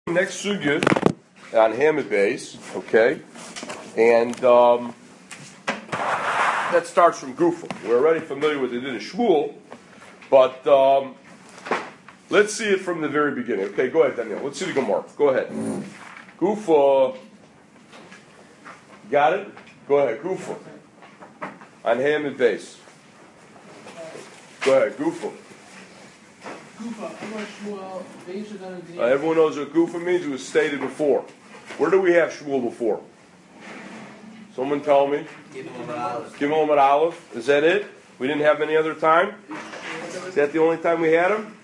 Next sugya on Hamid base, okay, and that starts from Gufa. We're already familiar with it in Shmuel, but let's see it from the very beginning. Okay, go ahead, Daniel. Let's see the Gemara. Go ahead. Gufa, got it? Go ahead, Gufa on Hamid base. Go ahead, Gufa. Everyone knows what Gufa means. It was stated before. Where do we have Shmuel before? Someone tell me. Gimel Amud Aleph. Is that it? We didn't have any other time? Is that the only time we had him?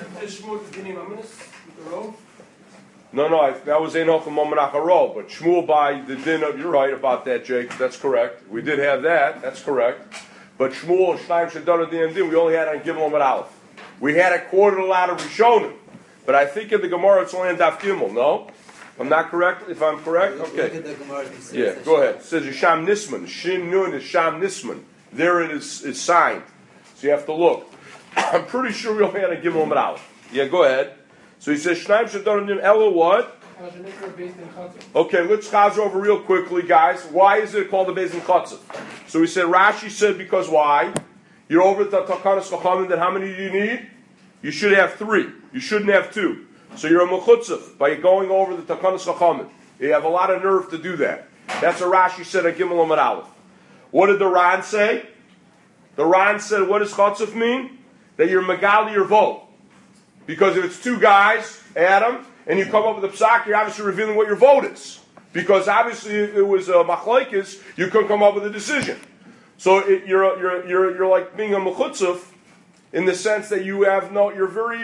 No, that was Enoch and Momanach but Shmuel by the din of, you're right about that, Jake. That's correct. We did have that. That's correct. But Shmuel and Shnaim Shadana Din, we only had on Gimel Amud Aleph. We had it quoted a lot of Rishonim, but I think in the Gemara it's only on Daf Gimel. No, I'm not correct. If I'm correct, okay. Yeah, go ahead. It says Yisham Nisman. Shin Nun is Sham Nisman. There it is signed. So you have to look. I'm pretty sure we only had a Gimel Amud Aleph. Yeah, go ahead. So he says Shnaim Shadon Din Ella what? Okay, let's chazer over real quickly, guys. Why is it called the Beis Din Chatzif? So we said Rashi said because why? You're over at the Takanas Chachamim, then how many do you need? You should have 3. You shouldn't have 2. So you're a mechutzif by going over the Takanas Chachamim. You have a lot of nerve to do that. That's what Rashi said at Gimel Amud Aleph. What did the Ran say? The Ran said, what does chatzif mean? That you're megali your vote. Because if it's 2 guys, Adam, and you come up with a psak, you're obviously revealing what your vote is. Because obviously if it was a machlekes, you couldn't come up with a decision. So you're like being a mechutzif in the sense that you have you're very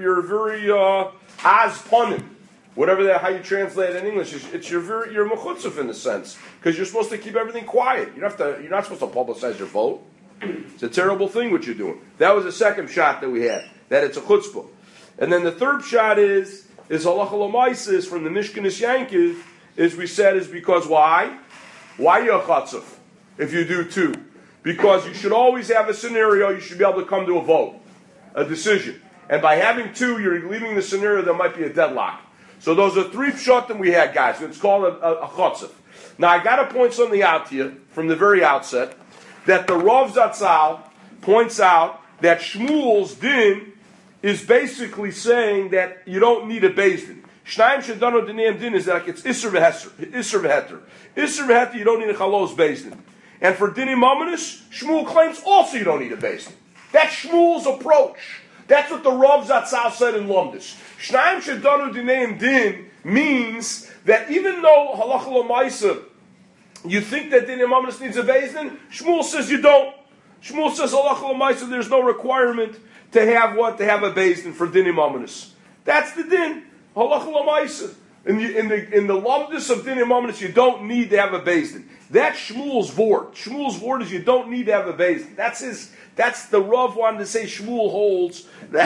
az panim, whatever that how you translate it in English. You're mechutzif in the sense because you're supposed to keep everything quiet. You're not supposed to publicize your vote. It's a terrible thing what you're doing. That was the second shot that we had. That it's a chutzpah, and then the third shot is halacha l'maisis from the Mishkanis Yankiv. Is we said is because why? Why you a chatzif? If you do 2. Because you should always have a scenario, you should be able to come to a vote, a decision. And by having 2, you're leaving the scenario there might be a deadlock. So those are 3 pshatim we had, guys. It's called a chatzif. Now I got to point something out to you from the very outset, that the Rav Zatzal points out that Shmuel's din is basically saying that you don't need a beis din. Shnaim shedano dinayim din is like it's Isser v'heter. Isser v'heter, you don't need a chalos beis din. And for dinim amanis, Shmuel claims also you don't need a beis din. That's Shmuel's approach. That's what the Rav Zatzal said in Lumdis. Shnaim shedano dinayim din means that even though halacha l'maisa, you think that dinim amanis needs a beis din, Shmuel says you don't. Shmuel says halacha l'maisa, there's no requirement to have what? To have a beis din for dinim amanis. That's the din. Halacha l'maisa. In the lumdus of dinim amanis, you don't need to have a beis din. That's Shmuel's vort. Shmuel's vort is you don't need to have a beis din. That's the Rav wanted to say Shmuel holds that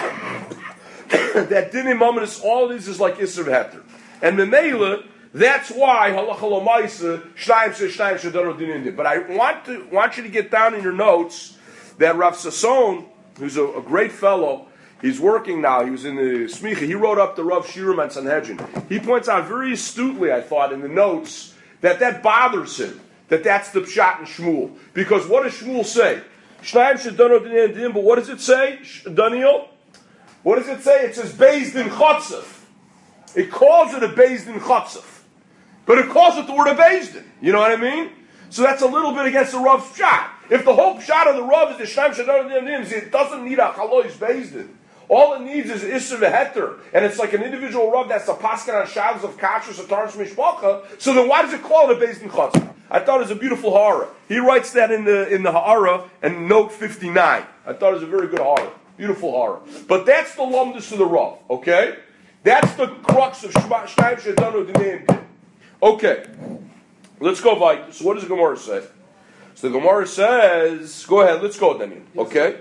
that dinim amanis, all it is like Isser v'heter. And Memela, that's why halacha l'maisa shnayim shadano dinim din. But I want you to get down in your notes that Rav Sasson, who's a great fellow. He's working now. He was in the Smicha. He wrote up the Rav Shirim on Sanhedrin. He points out very astutely, I thought, in the notes, that bothers him. That's the pshat in Shmuel. Because what does Shmuel say? Shnayim shedano dinayim din, but what does it say, Daniel? What does it say? It says beis din chatzif. It calls it a beis din chatzif. But it calls it the word of beis din. You know what I mean? So that's a little bit against the Rav's pshat. If the whole pshat of the Rav is the Shnayim shedano dinayim din, it doesn't need a chalois beis din. All it needs is Isser v'heter, and it's like an individual Rav that's a paskin on Shabbos of Kashrus or Tarnas Mishpacha. So then why does it call it a beis din chatzif? I thought it was a beautiful ha'ara. He writes that in the ha'ara and note 59. I thought it was a very good ha'ara. Beautiful ha'ara. But that's the lumdus of the Rav, okay? That's the crux of Shnayim shedano dinayim din. Okay. Let's go, Vite. So what does the Gemara say? So the Gemara says, go ahead, let's go, Daniel. Okay?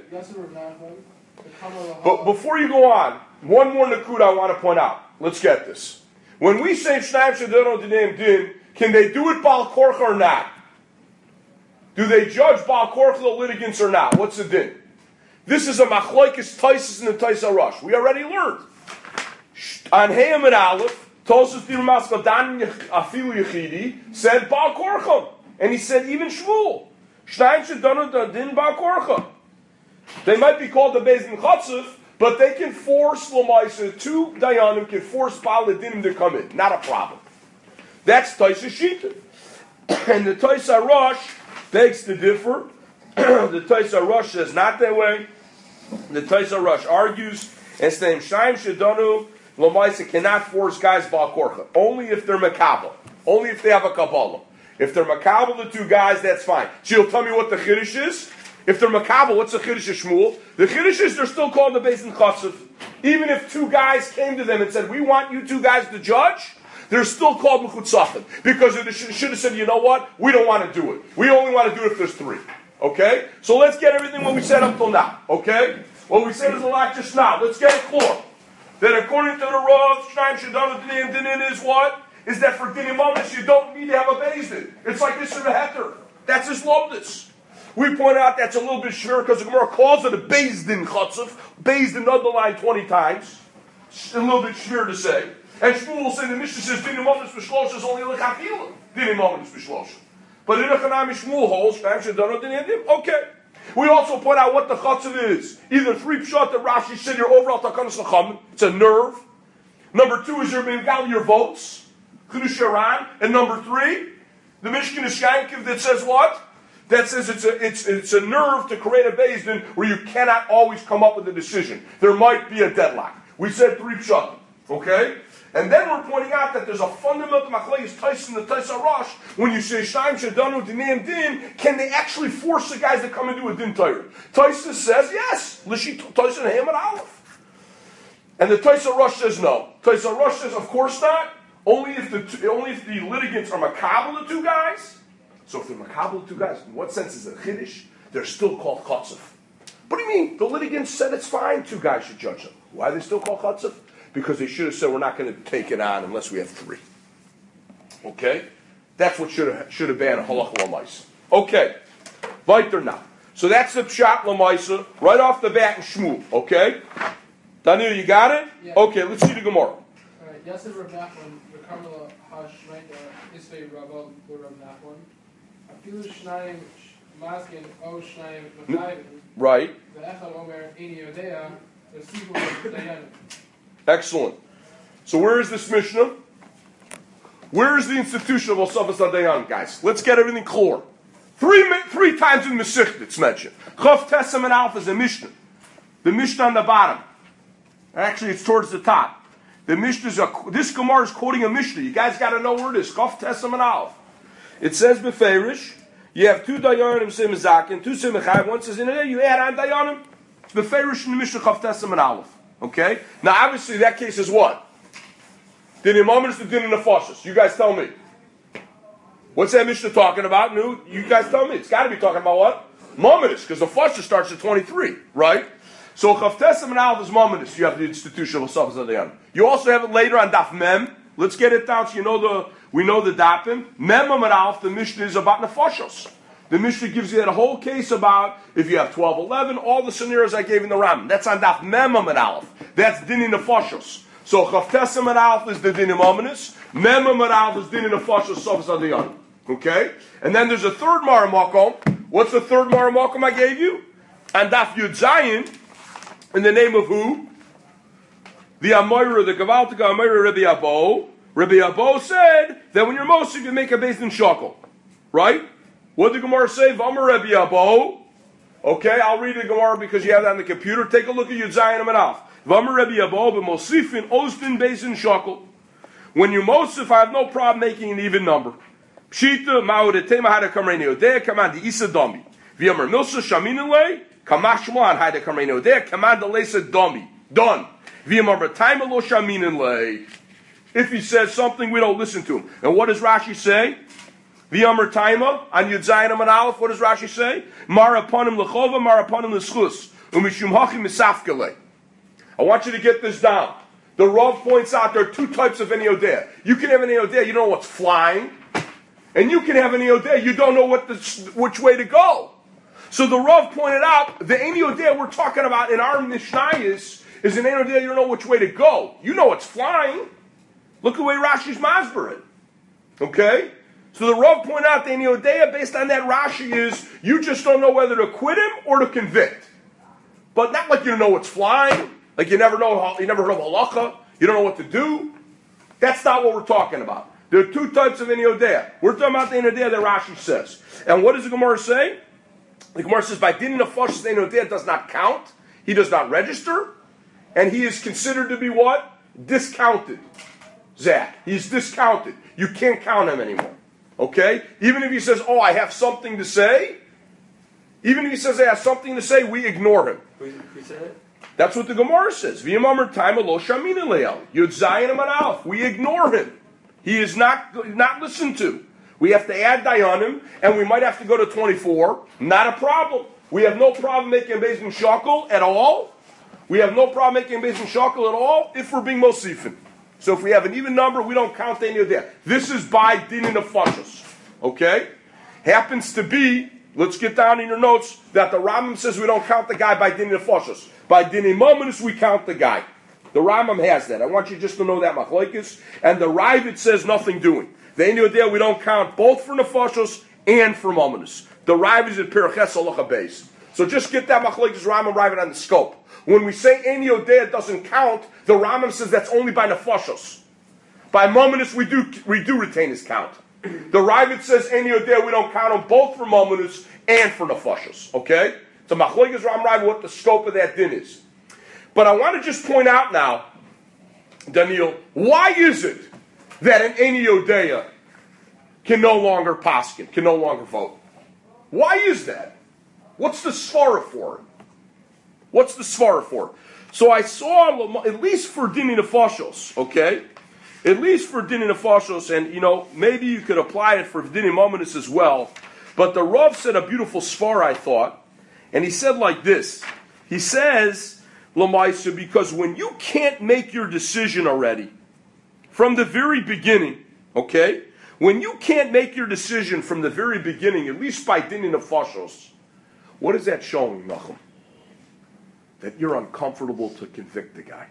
But before you go on, one more nakuda I want to point out. Let's get this. When we say Shnayim shedano dinayim din, can they do it Baal Korcha or not? Do they judge Baal Korcha the litigants or not? What's the din? This is a machlokes Taisus and the Taisa Rush. We already learned. On Hey Amud Aleph, Tosus Dirmaska Dan Afilu Yechidi said Baal Korcha. And he said even Shmuel. Shnayim Shedanu Din Baal Korcha. They might be called the Beis Din Chatzif, but they can force Lamaisa, two Dayanim can force Baal Dinim to come in. Not a problem. That's Taisa Shita. And the Taisa Rosh begs to differ. The Taisa Rosh says not that way. The Taisa Rosh argues and saying Shnayim Shedanu Lamaisa cannot force guys Baal Korcha. Only if they're Makabal. Only if they have a Kabbalah. If they're Makabal, the two guys, that's fine. So you'll tell me what the Chiddush is? If they're Makabal, what's the Chiddush of Shmuel? The Chiddush is they're still called the Beis Din Chatzif. Even if two guys came to them and said, we want you two guys to judge, they're still called Mechutzafim. Because they should have said, you know what? We don't want to do it. We only want to do it if there's three. Okay? So let's get everything what we said up till now. Okay? What we said is a lot just now. Let's get it clear. That according to the Rav, Shnayim Shedanu Dinin is what? Is that for Dinim Omis you don't need to have a Beis Din. It's like this in the Heter. That's his lobness. We point out that's a little bit shver because the Gemara calls it a Beis Din Chatzif. Beis Din underlined 20 times. It's a little bit shver to say. And Shmuel will say the Mishnah says Dinim Omis B'Shlosh is only L'chafila. Dinim Omis B'Shlosh. But in Echanami Shmuel holds Shnayim Shedanu Dinin. Okay. We also point out what the chatzif is. Either 3 pshat that Rashi said your overall takanas l'cham. It's a nerve. Number 2 is your mingal, your votes. Chiddush Yaran. And number 3, the Mishkan Ishyankiv that says what? That says it's a nerve to create a Beis Din where you cannot always come up with a decision. There might be a deadlock. We said 3 pshat. Okay? And then we're pointing out that there's a fundamental machlekes Taisa and the Taisa Rosh. When you say Shnayim Shedanu Dinim Din, can they actually force the guys to come and do a Din Torah? Taisa says yes. Lishi Taisa and Ham and Aleph. And the Taisa Rosh says no. Taisa Rosh says of course not. Only if the litigants are makabel the two guys. So if they're makabel the two guys, in what sense is it chiddush? They're still called chatzif. What do you mean? The litigants said it's fine. 2 guys should judge them. Why are they still called chatzif? Because they should have said we're not going to take it on unless we have 3. Okay? That's what should have been halacha l'maisa. Okay. Weiter now. So that's the pshat l'maisa right off the bat in Shmuel. Okay? Daniel, you got it? Yeah. Okay, let's see the Gemara. All right. Yasser Rav Nachman, Rekamela Hashmeita, Isvei Rabba Rav Nachman. Afilu Shnayim Maskin O Shnayim Mechayim. Right. Ve'echad Omer Eini Yodea V'sivu Dayanim. Excellent. So where is this Mishnah? Where is the institution of Osafas Adayan, guys? Let's get everything clear. 3 times in the Masechta it's mentioned. Chav Tesam and Alpha is a Mishnah. The Mishnah on the bottom. Actually, it's towards the top. The Mishnah is this Gemara is quoting a Mishnah. You guys got to know where it is. Chav Tesam and Alpha. It says Beferish. You have 2 Dayanim say Mezakin, 2 say Mechayim. One says in there you add on Dayanim. It's Beferish in the Mishnah Chav Tesam and Alpha. Okay? Now, obviously, that case is what? Dinim Omis to Dinim Nefashos. You guys tell me. What's that Mishnah talking about? No, you guys tell me. It's got to be talking about what? Mominus, because the Fashos starts at 23, right? So, Chav Tesam and Alpha is Mominus. You have the institution of Osafas Adayan. You also have it later on Daf Mem. Let's get it down so we know the Dafim. Mem and Alpha, the Mishnah is about Nefashos. The Mishnah gives you that whole case about if you have 12, 11, all the scenarios I gave in the Ram. That's on Daf Memam and Aleph. That's Dini Nefashos. So Chav Tesam and Aleph is the Dini Mominus. Memam and Aleph is Dini Nefashos Sofas Adiyan. Okay? And then there's a third Maramakom. What's the third Maramakom I gave you? On Daf Yud Zayin, in the name of who? The Amoira, the Gavaltika Amoira Rabbi Abo. Rabbi Abo said that when you're Moshe, you make a Beis Din Shakel. Right? What did the Gemara say? V'amar Rebbe Abo. Okay, I'll read the Gemara because you have that on the computer. Take a look at Yud Zayin and Alf. V'amar Rebbe Abo b'mosifin ostin Beis Din Shakel. When you mosif, I have no problem making an even number. Pshita ma'odetema hada kamreini odea kamad isa domi. V'amar milsa shaminale kamashmlan hada kamreini odea kamad alesa domi. Done. V'amar b'taima lo shaminale. If he says something, we don't listen to him. And what does Rashi say? V'yamar taima on Yud Zayin and Aleph. What does Rashi say? Mara panim lechova, mara panim leschus, umishum hachim misafkele. I want you to get this down. The Rav points out there are 2 types of any odea. You can have an odea, you don't know what's flying, and you can have an odea, you don't know which way to go. So the Rav pointed out the any odea we're talking about in our Mishnayos is an any odea you don't know which way to go. You know it's flying. Look at the way Rashi's masber it. Okay? So the Rav pointed out the Ein Yodea based on that Rashi is you just don't know whether to quit him or to convict. But not like you don't know what's flying, like you never heard of halacha, you don't know what to do. That's not what we're talking about. There are two types of Ein Yodea. We're talking about the Ein Yodea that Rashi says. And what does the Gemara say? The Gemara says by din nefashos the Ein Yodea does not count, he does not register, and he is considered to be what? Discounted. Zach, he's discounted. You can't count him anymore. Okay? Even if he says, oh, I have something to say, even if he says I have something to say, we ignore him. Who said it? That's what the Gemara says. V'yamamar time lo shamina le'el. Yud zayin amar alf. We ignore him. He is not listened to. We have to add dayanim, and we might have to go to 24. Not a problem. We have no problem making Beis Din Shakel at all. We have no problem making Beis Din Shakel at all if we're being Mosifin. So if we have an even number, we don't count any of that. This is by din nefashos. Okay? Happens to be, let's get down in your notes, that the Rambam says we don't count the guy by din nefashos. By din mominus, we count the guy. The Rambam has that. I want you just to know that machlokes. And the Ravid says nothing doing. The Ein Yodea we don't count both for nefashos and for mominus. The Ravid is at Peraches Halacha Beis. So just get that machlokes Rambam Ravid on the scope. When we say Ein Yodea doesn't count, the Rambam says that's only by nefashos. By mominus we do retain his count. The Ravid says Ein Yodea we don't count him both for mominus and for nefashos. Okay? So machlokes Rambam Ravid what the scope of that din is. But I want to just point out now, Daniel, why is it that an Ein Yodea can no longer paskin, can no longer vote? Why is that? What's the svara for it? What's the svara for? So I saw, at least for dini nefashos, okay? At least for dini nefashos, and maybe you could apply it for dini mominus as well. But the Rav said a beautiful svara, I thought, and he said like this. He says, Lamaisa, because when you can't make your decision already, from the very beginning, okay? When you can't make your decision from the very beginning, at least by dini nefashos, what is that showing, Nachum? That you're uncomfortable to convict the guy.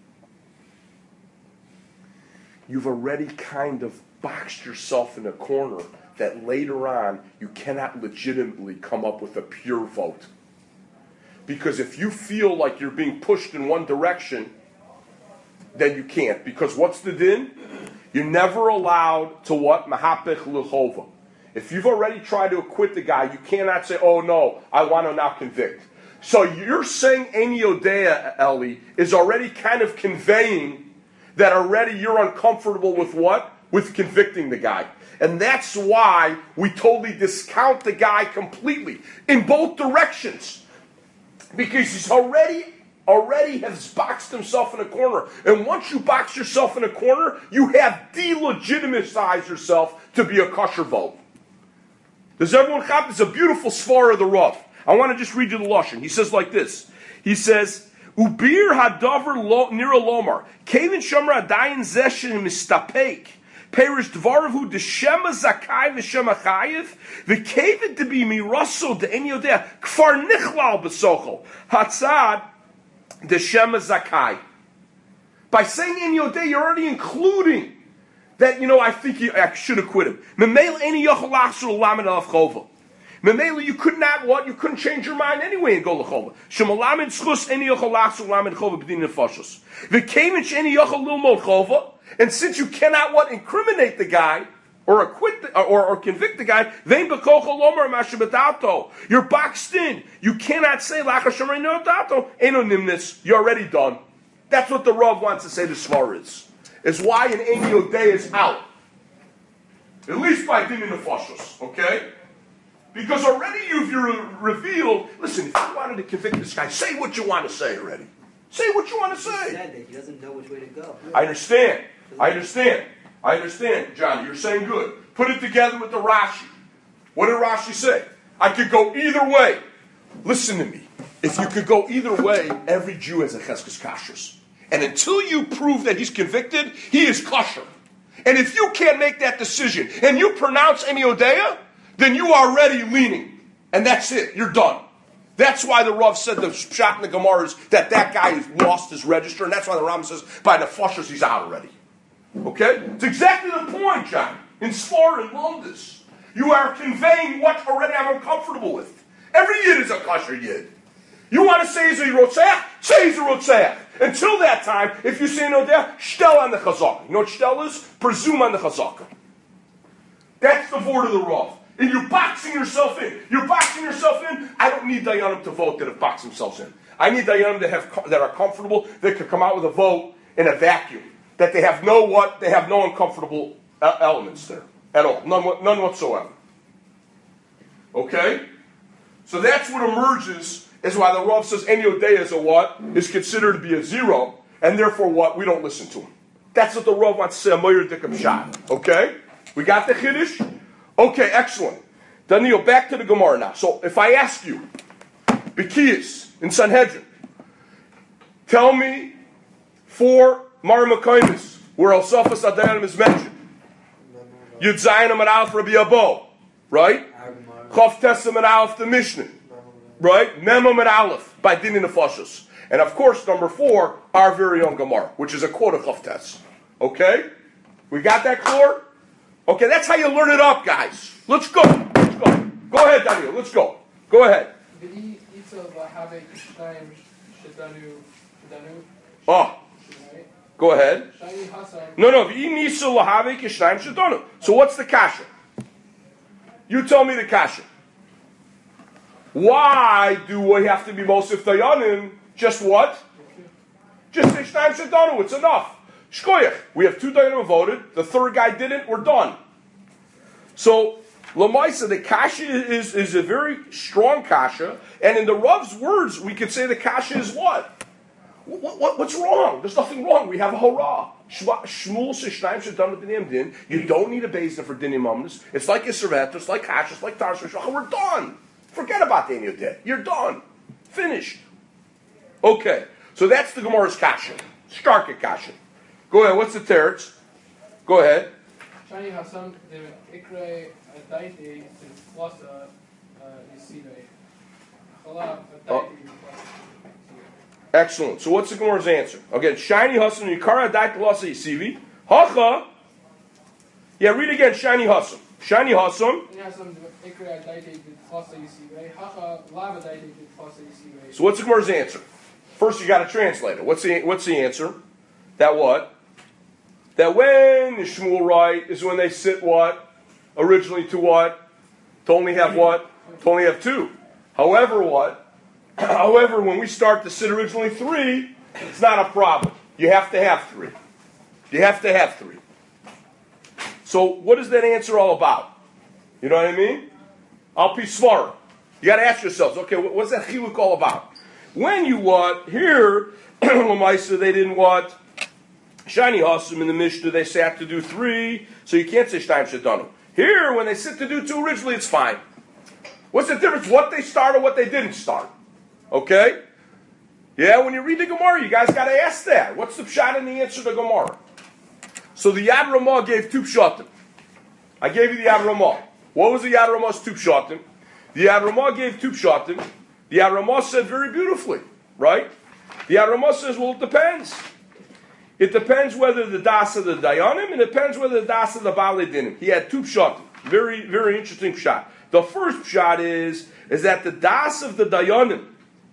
You've already kind of boxed yourself in a corner that later on you cannot legitimately come up with a pure vote. Because if you feel like you're being pushed in one direction, then you can't. Because what's the din? You're never allowed to what? Mahapech l'chova. If you've already tried to acquit the guy, you cannot say, oh no, I want to now convict. So you're saying Ein Yodea, Eli, is already kind of conveying that already you're uncomfortable with what? With convicting the guy. And that's why we totally discount the guy completely in both directions. Because he's already has boxed himself in a corner. And once you box yourself in a corner, you have delegitimized yourself to be a kosher vote. Does everyone have? It's a beautiful svara of the Rav. I want to just read you the Lashon. He says like this. He says, Ubir hadavar nira lomar, kevin shomer adayin zeshin mistapek, perish dvaravu deshema zakai v'shema chayiv, v'kevin to be miraso de Ein Yodea, kfar nichlal b'sochel, hatzad deshema zakai. By saying Ein Yodea, you're already including that, I think I should have quit him. Memela eni yochel achzor lamed alav chova. Memela, you could not what? You couldn't change your mind anyway and go lechova. Shemalamed schus eni yochel achzor lamed chova b'din nefashos. V'keimich eni yochel lilmod chova. And since you cannot what? Incriminate the guy or acquit or convict the guy, vein b'kochel lomer mashabetato. You're boxed in. You cannot say lachar shomer notato eno nimnis. You're already done. That's what the Rav wants to say. The svar is why an Ein Yodea is out. At least by din nefashos, okay? Because already you've revealed, listen, if you wanted to convict this guy, say what you want to say already. Say what you want to say. He said that he doesn't know which way to go. I understand, Johnny. You're saying good. Put it together with the Rashi. What did Rashi say? I could go either way. Listen to me. If you could go either way, every Jew has a cheskes kashrus. And until you prove that he's convicted, he is kosher. And if you can't make that decision, and you pronounce Ein Yodea, then you are already leaning. And that's it. You're done. That's why the Rav said the shot in the Gemara is that guy has lost his register, and that's why the Rambam says by the nefashos he's out already. Okay? It's exactly the point, John. In Sfor and Londis. You are conveying what already I'm uncomfortable with. Every Yid is a kosher Yid. You want to say he's a Rotzeach? Say he's a Rotzeach. Until that time, if you say no there, shtel on the chazaka. You know what shtel is? Presume on the chazaka. That's the word of the Rav. And you're boxing yourself in. You're boxing yourself in. I don't need Dayanim to vote that have boxed themselves in. I need Dayanim that are comfortable, that could come out with a vote in a vacuum. That they have no what? They have no uncomfortable elements there at all. None whatsoever. Okay? So that's what emerges, is why the Rav says any Odea is a what? Is considered to be a zero, and therefore what? We don't listen to him. That's what the Rav wants to say, a Moyer Dikam Shad. Okay? We got the Chiddush? Okay, excellent. Daniel, back to the Gemara now. So if I ask you, Bekiyas in Sanhedrin, tell me 4 Marimakaimis where El Safas Adayanim is mentioned. Yud Zayinim and Alf Rabbi Abo, right? Chav Tessim and Alf the Mishnah, right? Memam and Aleph by Din Nefashos. And of course, number 4, our very own Gemara, which is a quote of Chav Tes. Okay? We got that clear? Okay, that's how you learn it up, guys. Let's go. Let's go. Go ahead, Daniel. Let's go. Go ahead. Oh. Go ahead. No. So what's the kasha? You tell me the kasha. Why do we have to be Mosif Dayanim? Just what? Just say Shnaim Shadanu. It's enough. Shkoyach. We have 2 Dayanim voted. The 3rd guy didn't. We're done. So, Lamaisa, the kasha is a very strong kasha. And in the Rav's words, we could say the kasha is what? What's wrong? There's nothing wrong. We have a hurrah. Shmuel Shishnaim Shadanu Dinim Din. You don't need a Bezdin for Dinim Omnis. It's like Yisravet, it's like Kasha, it's like Tarsh Rishach. We're done. Forget about the Yudeh. You're done. Finished. Okay. So that's the Gemara's kasha. Stark kasha. Go ahead. What's the teretz? Go ahead. Shani Hassan, the Ikre Adaiti, since Lasa, Yisive. Excellent. So what's the Gemara's answer? Again, Shiny Hassan, Yikara Adaiti Lasa Yisivi. Hacha. Yeah, read again. Shiny Hassan. Shiny Hassan. So what's the Gemara's answer? First, you got to translate it. What's the answer? That what? That when the Shmuel right is when they sit what? Originally to what? To only have what? To only have 2. However, what? However, when we start to sit originally 3, it's not a problem. You have to have 3. You have to have 3. So what is that answer all about? You know what I mean? Al Pi Svara. You got to ask yourselves, okay, what's that chiluk all about? When you what? Here, Lamaisa, they didn't what? Shani Hasim in the Mishnah, they sat to do 3, so you can't say Shtaim Shadanu. Here, when they sit to do 2 originally, it's fine. What's the difference? What they start or what they didn't start? Okay? Yeah, when you read the Gemara, you guys got to ask that. What's the pshat in the answer to Gemara? So the Yad Ramah gave 2 pshatim. I gave you the Yad Ramah. What was the Yad Ramah's 2 pshatim? The Yad Ramah gave 2 pshatim. The Yad Ramah said very beautifully, right? The Yad Ramah says, well, it depends. It depends whether the das of the Dayanim, and it depends whether the das of the Baalei Dinim. He had 2 pshatim. Very, very interesting pshat. The first pshat is that the das of the Dayanim,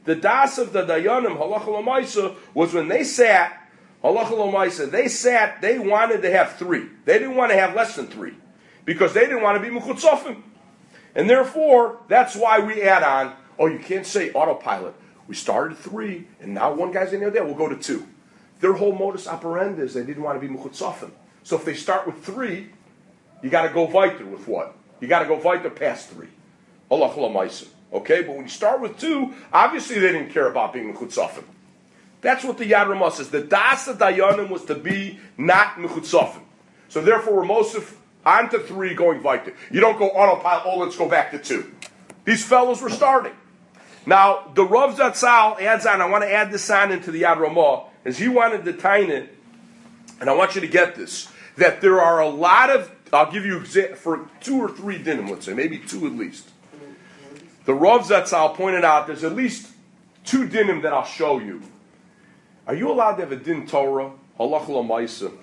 halacha l'maisa, was when they sat, halacha l'maisa, they wanted to have 3. They didn't want to have less than 3. Because they didn't want to be mechutzofim. And therefore, that's why we add on, you can't say autopilot. We started 3, and now 1 guy's in there, we'll go to 2. Their whole modus operandi is they didn't want to be mechutzofim. So if they start with 3, you got to go weiter with what? You got to go weiter past 3. Halach l'maisa. Okay, but when you start with 2, obviously they didn't care about being mechutzofim. That's what the Yad Ramah says. The das of Dayanim was to be not mechutzofim. So therefore, we're mosif on to 3 going weiter. You don't go autopilot, let's go back to 2. These fellows were starting. Now, the Rav Zatzal adds on, I want to add this on into the Yad Ramah, as he wanted to tie it, and I want you to get this, that there are a lot of, I'll give you for 2 or 3 dinim, let's say, maybe 2 at least. The Rav Zatzal pointed out there's at least 2 dinim that I'll show you. Are you allowed to have a din Torah, halach l'maisa,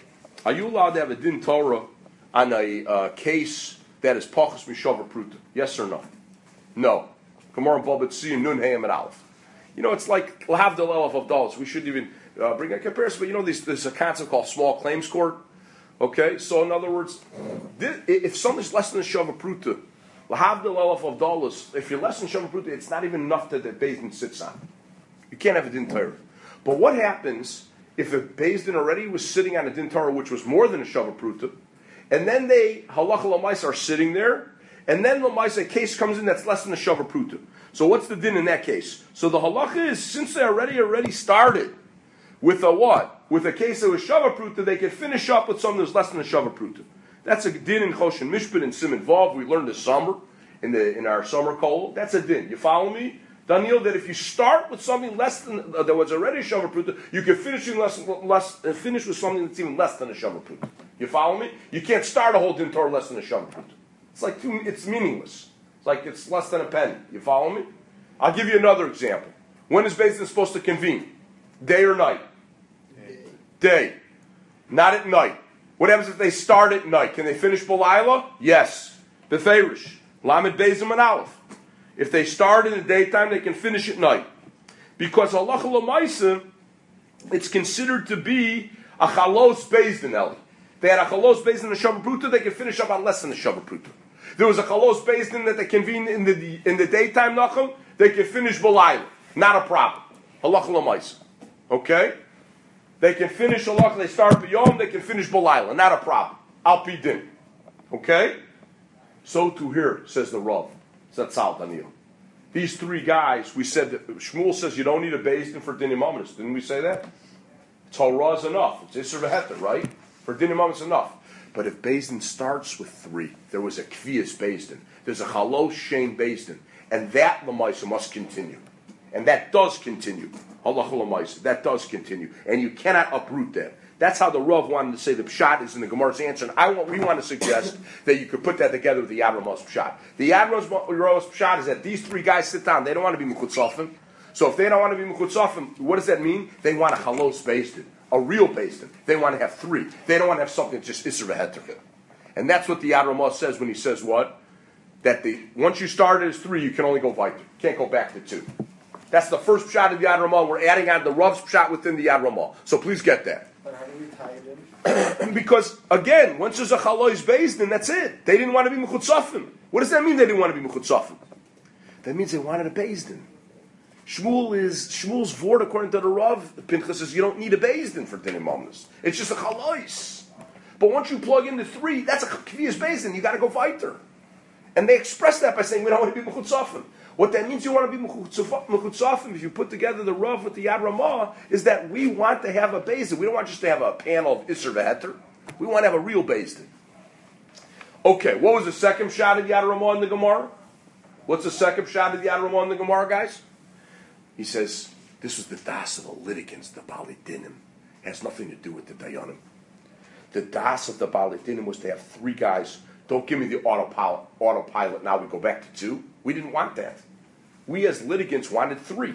Are you allowed to have a din Torah on a case that is pachas mishavar pruta? Yes or no? No. Gemara Babet Siyum Nun Hayam and Aleph. You know, it's like Lahavdil Elef of dollars. We shouldn't even bring a comparison, but you know, there's a concept called small claims court. Okay, so in other words, if something's less than a shava pruta, Lahavdil Elef of dollars, if you're less than shava pruta, it's not even enough that the Beis Din sits on. You can't have a din Torah. But what happens if a Beis Din already was sitting on a din Torah which was more than a shava pruta, and then they halacha l'maisa are sitting there, and then l'maisa a case comes in that's less than a shava pruta. So what's the din in that case? So the halacha is, since they already started with a what? With a case that was shava pruta, they can finish up with something that's less than a shava pruta. That's a din in Choshen Mishpat and Siman Vav. We learned this summer in our summer kol. That's a din. You follow me, Daniel? That if you start with something less than that was already a shava pruta, you can finish with something that's even less than a shava pruta. You follow me? You can't start a whole din Torah less than a shava pruta. It's meaningless. It's like it's less than a penny. You follow me? I'll give you another example. When is Beis Din supposed to convene? Day or night? Day. Not at night. What happens if they start at night? Can they finish B'layla? Yes. Beferish. Lamed Beizim and Aleph. If they start in the daytime, they can finish at night. Because halacha l'maisa, it's considered to be a chalos Beis Din, Eli. They had a chalos Beis Din and a Shabbat Pruta, they can finish up on less than a Shabbat Pruta. There was a chalos Beis Din that they convened in the daytime, Nachum, they can finish B'layla. Not a problem. Halacha l'maisa. Okay? They can finish halacha, they start b'yom, they can finish B'layla. Not a problem. Al pi din. Okay? So to here, says the Rav. Zatzal Daniel. These three guys, we said that Shmuel says you don't need a Beis Din for din imamis. Didn't we say that? Torah is enough. It's Isser v'heter, right? For din imamis enough. But if Beis Din starts with three, there was a Kvias Beis Din. There's a Chalos Shein Beis Din. And that Lamaisa must continue. And that does continue. Halacha Lamaisa. That does continue. And you cannot uproot that. That's how the Rav wanted to say the Pshat is in the Gemara's answer. And we want to suggest that you could put that together with the Yad Ramah's Pshat. The Yad Ramah's Pshat is that these three guys sit down. They don't want to be Mechutzafim. So if they don't want to be Mechutzafim, what does that mean? They want a Chalos Beis Din. A real Beis Din. They want to have three. They don't want to have something just Isser v'heter. And that's what the Yad Ramah says when he says what? That once you start as three, you can only go weiter. Can't go back to two. That's the first Pshat of the Yad Ramah. We're adding on the Rav's Pshat within the Yad Ramah. So please get that. But how do we tie it in? Because, again, once there's a Chalois Beis Din, that's it. They didn't want to be Mechutzafim. What does that mean they didn't want to be Mechutzafim? That means they wanted a Beis Din. Shmuel's vort, according to the Rav, Pinchas says you don't need a Beis Din for Din Imamnus. It's just a Chalois. But once you plug in the three, that's a Kvias Beis Din. You got to go weiter. And they express that by saying we don't want to be Mechutzafim. What that means you want to be Mechutzafim, if you put together the Rav with the Yad Ramah, is that we want to have a Beis Din. We don't want just to have a panel of Isser v'heter. We want to have a real Beis Din. Okay, what was the second shot of Yad Ramah in the Gemara? What's the second shot of Yad Ramah in the Gemara, guys? He says, this was the das of the litigants, the Bali Dinim. It has nothing to do with the Dayanim. The das of the Bali Dinim was to have three guys. Don't give me the autopilot, now we go back to two. We didn't want that. We as litigants wanted three.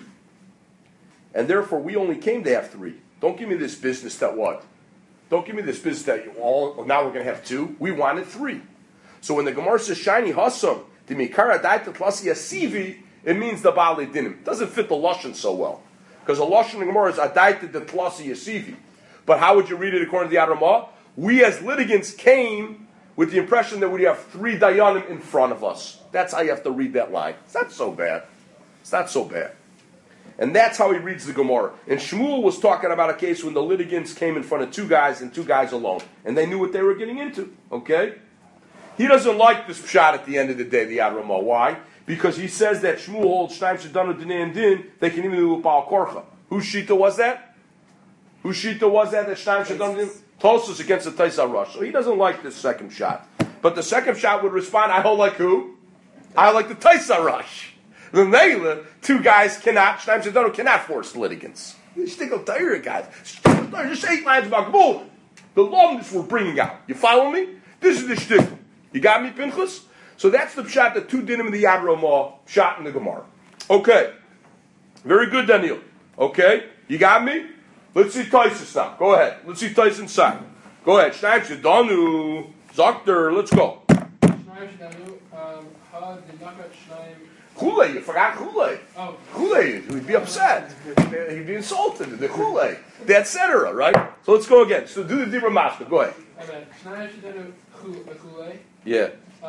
And therefore we only came to have three. Don't give me this business that what? Don't give me this business that now we're going to have two. We wanted three. So when the Gemara says shiny hasam, the mikara daita tlasi asivi, it means the Bali Dinim. It doesn't fit the Lashon so well. Because the Lashon in the Gemara is adaita the tlasi asivi. But how would you read it according to the Yad Ramah? We as litigants came with the impression that we have three Dayanim in front of us. That's how you have to read that line. It's not so bad. It's not so bad. And that's how he reads the Gemara. And Shmuel was talking about a case when the litigants came in front of two guys and two guys alone. And they knew what they were getting into. Okay? He doesn't like this pshat at the end of the day, the Yad Ramah. Why? Because he says that Shmuel holds Shnaim Shadanu Dinei and Din, they can even do with Baal Korcha. Whose shita was that? Whose shita was that Shnaim Shadanu Din? Tosus against the Taisa Rush. So he doesn't like this second shot. But the second shot would respond, I hold like who? I like the Taisa Rush. The Neila, two guys cannot force litigants. You stick a tire, guys. Just 8 lines about Kabul. The longness we're bringing out. You follow me? This is the shtick. You got me, Pinchas? So that's the shot, the two dinim of the Yad Ramah, shot in the Gemara. Okay. Very good, Daniel. Okay. You got me? Let's see Tyson now. Go ahead. Let's see Tyson side. Go ahead. Shnayim shedanu. Zokter. Let's go. Shnayim shedanu. Ha dinaka shnayim. Chule. You forgot chule. Oh. Chule. He'd be upset. He'd be insulted. The chule. The etc. Right? So let's go again. So do the Dibra Master. Go ahead. Okay. Shnayim shedanu chule. Yeah.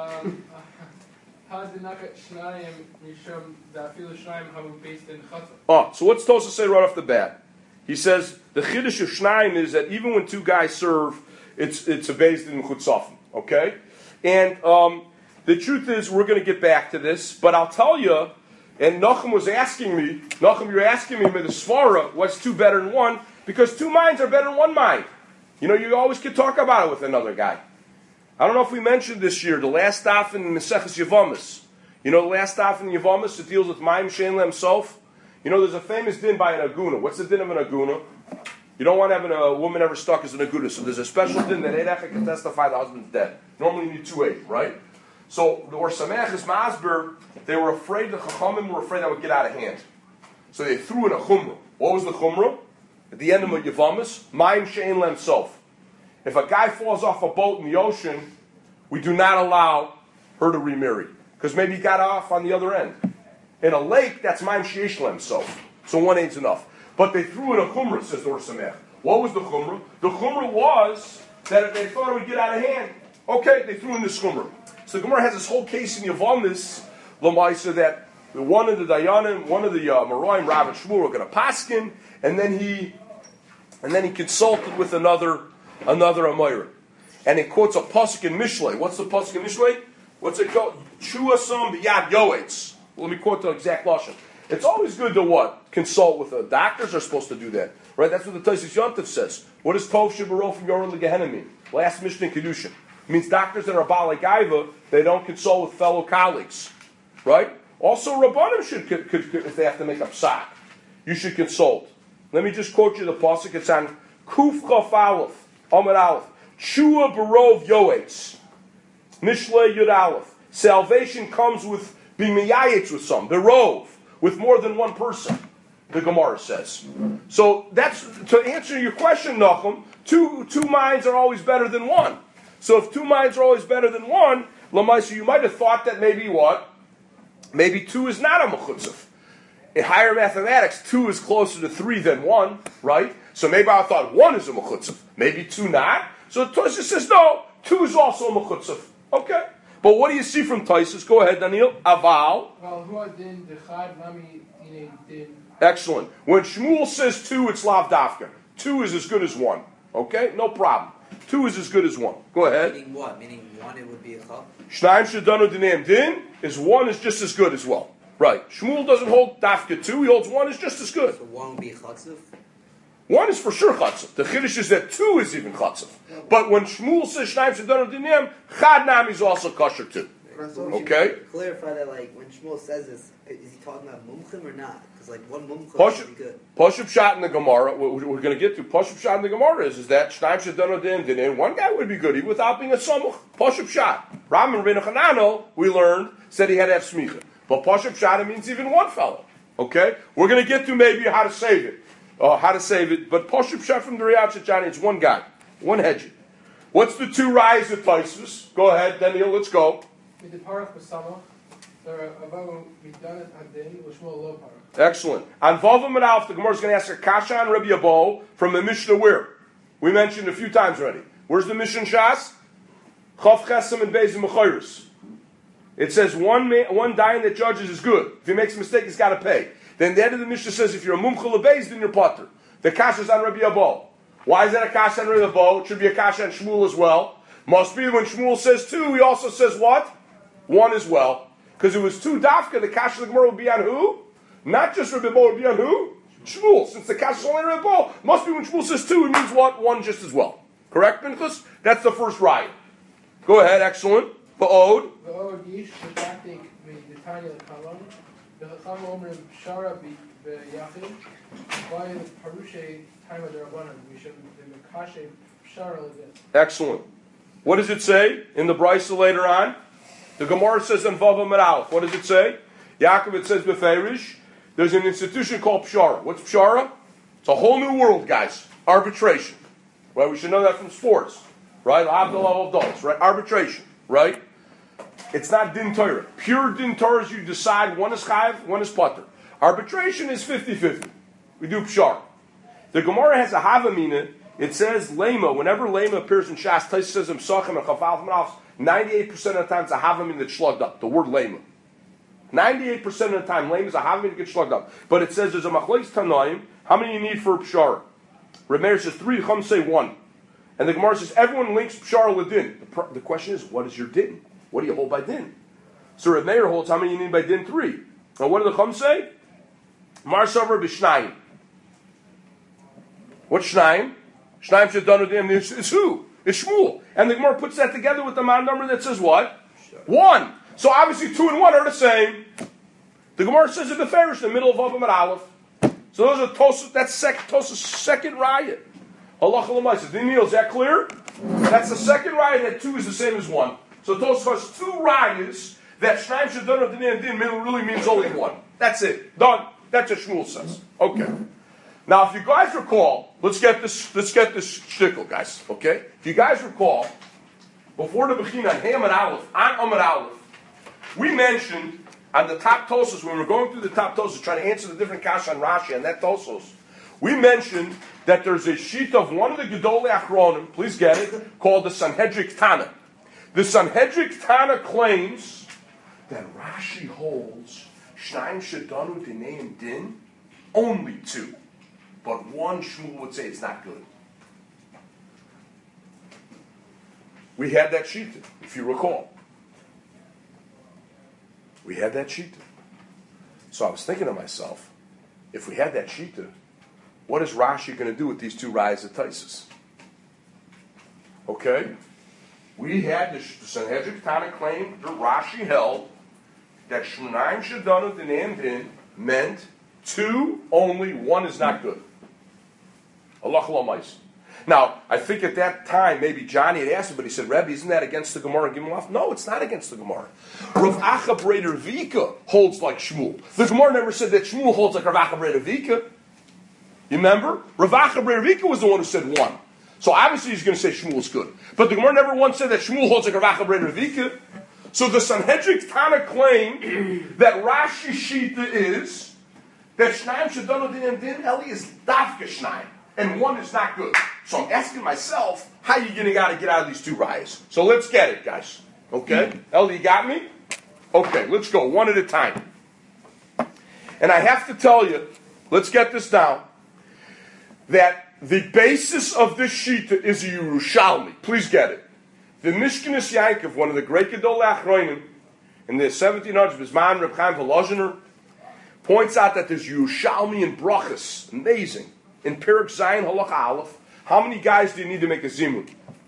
Ha dinaka shnayim mishum dafilu shnayim havu based in chatzah. Oh, so what's Tosa say right off the bat? He says the chiddush of Shnayim is that even when two guys serve, it's a based in chutzafim. Okay, and the truth is we're going to get back to this, but I'll tell you. And Nachum was asking me, Nachum, you're asking me, the svara, what's two better than one? Because two minds are better than one mind. You know, you always could talk about it with another guy. I don't know if we mentioned this year the last daf in Maseches Yevamis. You know, the last daf in Yevamis it deals with Mayim Shein himself. You know, there's a famous din by an aguna. What's the din of an aguna? You don't want to have a woman ever stuck as an aguna. So there's a special din that Eidach can testify the husband's dead. Normally you need 2 right? So the Or Samech is Masber, they were afraid, the Chachamim were afraid that would get out of hand. So they threw in a chumrah. What was the chumrah? At the end of Yevamis, Mayim Shein himself. If a guy falls off a boat in the ocean, we do not allow her to remarry. Because maybe he got off on the other end. In a lake, that's Mayim Sheish Lem, so one ain't enough. But they threw in a chumrah, says the Or Samech. What was the chumrah? The chumrah was that if they thought it would get out of hand, okay, they threw in this chumrah. So the Gemara has this whole case in Yevamis, Lamaisa, that one of the Dayanim, one of the Moroim, Rav and Shmuel, were going to paskin, and then he consulted with another Amoira. And he quotes a pasuk in Mishlei. What's the pasuk in Mishlei? What's it called? Chuasam b'yad yoetz. Let me quote the exact lashon. It's always good to what? Consult with doctors are supposed to do that, right? That's what the Taisus Yontif says. What does Tov Shibaro from Yoron Legehenna mean? Last Mishnah in Kedushin. It means doctors that are Balei Gaiva, they don't consult with fellow colleagues, right? Also, Rabbanim should, if they have to make a psak, you should consult. Let me just quote you the pasuk. It's on Kuf Chaf Aleph, Amud Aleph. Shua Barov Yoetz, Mishlei Yud Aleph. Salvation comes with being miyayetz with some, berov, with more than one person, the Gemara says. So that's, to answer your question, Nachum, two minds are always better than one. So if two minds are always better than one, Lamaisa, you might have thought that maybe what? Maybe two is not a mechutzef. In higher mathematics, 2 is closer to 3 than 1, right? So maybe I thought 1 is a mechutzef, maybe 2 not. So Tosha says, no, 2 is also a mechutzef. Okay. But what do you see from Taisus? Go ahead, Daniel. Aval. Excellent. When Shmuel says 2, it's lav dafka. 2 is as good as 1. Okay? No problem. 2 is as good as 1. Go ahead. Meaning what? Meaning 1 it would be a chaf? Shnayim shedanu dinam din is 1 is just as good as well. Right. Shmuel doesn't hold dafka 2. He holds 1 is just as good. So 1 would be chatzif? 1 is for sure chatzif. The chiddush is that 2 is even chatzif. But when Shmuel says Shnayim shedanu dinam, chad nam is also kosher too. Okay? Clarify that, like, when Shmuel says this, is he talking about mumchim or not? Because, like, 1 mumchim would be good. Pashup shot in the Gemara, what we're going to get to, Pashup shot in the Gemara is that Shnayim shedanu dinam, one guy would be good, even without being a samuch. Pashup shot. Ram and Rabbeinu Chananel, we learned, said he had to have smicha. But Pashup shot, it means even one fellow. Okay? We're going to get to maybe how to save it. But Pashup shot from the Riyad Shachani, it's one guy. One hedge. What's the 2 rise of Taisus? Go ahead, Daniel, let's go. Excellent. On Vavim and Alf, the Gemara is going to ask a kasha on Rabbi Abo from the Mishnah where? We mentioned a few times already. Where's the Mishnah Shas? Chav Chesem and Beis Mechoros. It says one dayan that judges is good. If he makes a mistake, he's got to pay. Then the end of the Mishnah says if you're a mumchel lebeis, then you're potter. The kasha is on Rabbi Abo. Why is that a kasha on Rabbi Abo? It should be a kasha on Shmuel as well. Must be when Shmuel says 2, he also says what? 1 as well. Because it was 2 dafka, the kasha of the Gemara would be on who? Not just Rabbi Abo, would be on who? Shmuel. Since the kasha is only Rabbi Abo, must be when Shmuel says 2, it means what? 1 just as well. Correct, Pinchas? That's the first riot. Go ahead, excellent. Ba'od. Ba'od yish, the tactic, the tiny kalam, the chacham omrim shara b'yachid, by the parushe time of the rabbanon, we should the makashe shara like this. Excellent. What does it say in the Brisa later on? The Gemara says in Vavam and Aleph. What does it say? Yaakov, it says beferish. There's an institution called Pshara. What's Pshara? It's a whole new world, guys. Arbitration. right? We should know that from sports, right? Level of adults, right? Arbitration, right? It's not din Torah. Pure din Torah is you decide one is chayiv, one is patur. Arbitration is 50-50. We do pshar. The Gemara has a havamina. It says lema. Whenever lema appears in Shas, Tais says Msachim and Chafal Manaf. 98% of the time it's a havamina that's slugged up. The word lema. 98% of the time lema is a havamina that gets slugged up. But it says there's a machlokes tanaim. How many you need for pshar? Remeir says 3. Chum say 1. And the Gemara says everyone links pshar ledin. The question is, what is your din? What do you hold by din? So Remeir holds how many you need by din? 3. Now what do the Chum say? Mar Savar b'shnayim. What's shnayim? Shnayim shedanu dim. It's who? It's Shmuel. And the Gemara puts that together with the man number that says what? 1. So obviously 2 and 1 are the same. The Gemara says in the Farish, in the middle of Avim and Aleph. So those are Tosas. That's Tosas' second riot. Halacha l'maisa. Daniel, is that clear? That's the second riot that 2 is the same as 1. So Tosas has 2 riots that Shnayim shedanu dim really means only 1. That's it. Done. That's what Shmuel says. Okay. Now, if you guys recall, let's get this shtickle, guys. Okay. If you guys recall, before the Bechina, Ham and Aleph, on Amud Aleph, we mentioned on the top Tosos, when we were going through the top Tosos, trying to answer the different kasha on Rashi and that Tosos, we mentioned that there's a sheet of one of the Gedolei Achronim, please get it, called the Sanhedric Tana. The Sanhedric Tana claims that Rashi holds Shnayim shedanu dinei din, only 2. But 1 Shmuel would say it's not good. We had that sheet, if you recall. We had that sheet. So I was thinking to myself, if we had that sheet, what is Rashi going to do with these 2 rayas of Taisus? Okay? We had the Sanhedrin Tana claim that Rashi held that Shnayim shedanu dinei din meant 2 only, 1 is not good. Allah l'mayis. Now, I think at that time, maybe Johnny had asked him, but he said, Rebbe, isn't that against the Gemara Gimel? No, it's not against the Gemara. Rav Acha Breder Vika holds like Shmuel. The Gemara never said that Shmuel holds like Rav Acha Breder Vika. You remember? Rav Acha Breder Vika was the one who said 1. So obviously he's going to say Shmuel's good. But the Gemara never once said that Shmuel holds like Rav Acha Breder Vika. So the Sanhedric Tana claim that Rashi Shita is that Shnayim shedanu dinei din Eli is dafka Shnayim. And 1 is not good. So I'm asking myself, how are you going to get out of these 2 rayas? So let's get it, guys. Okay? Ellie, you got me? Okay, let's go one at a time. And I have to tell you, let's get this down, that the basis of this shita is a Yerushalmi. Please get it. The Mishkenes Yankov, one of the great Gedolei Achronim, in the 1700s, Bisman Reb Chaim Volozhiner, points out that there's Yerushalmi and Brachas. Amazing. In Perek Zayin Halacha Aleph, how many guys do you need to make a zimun?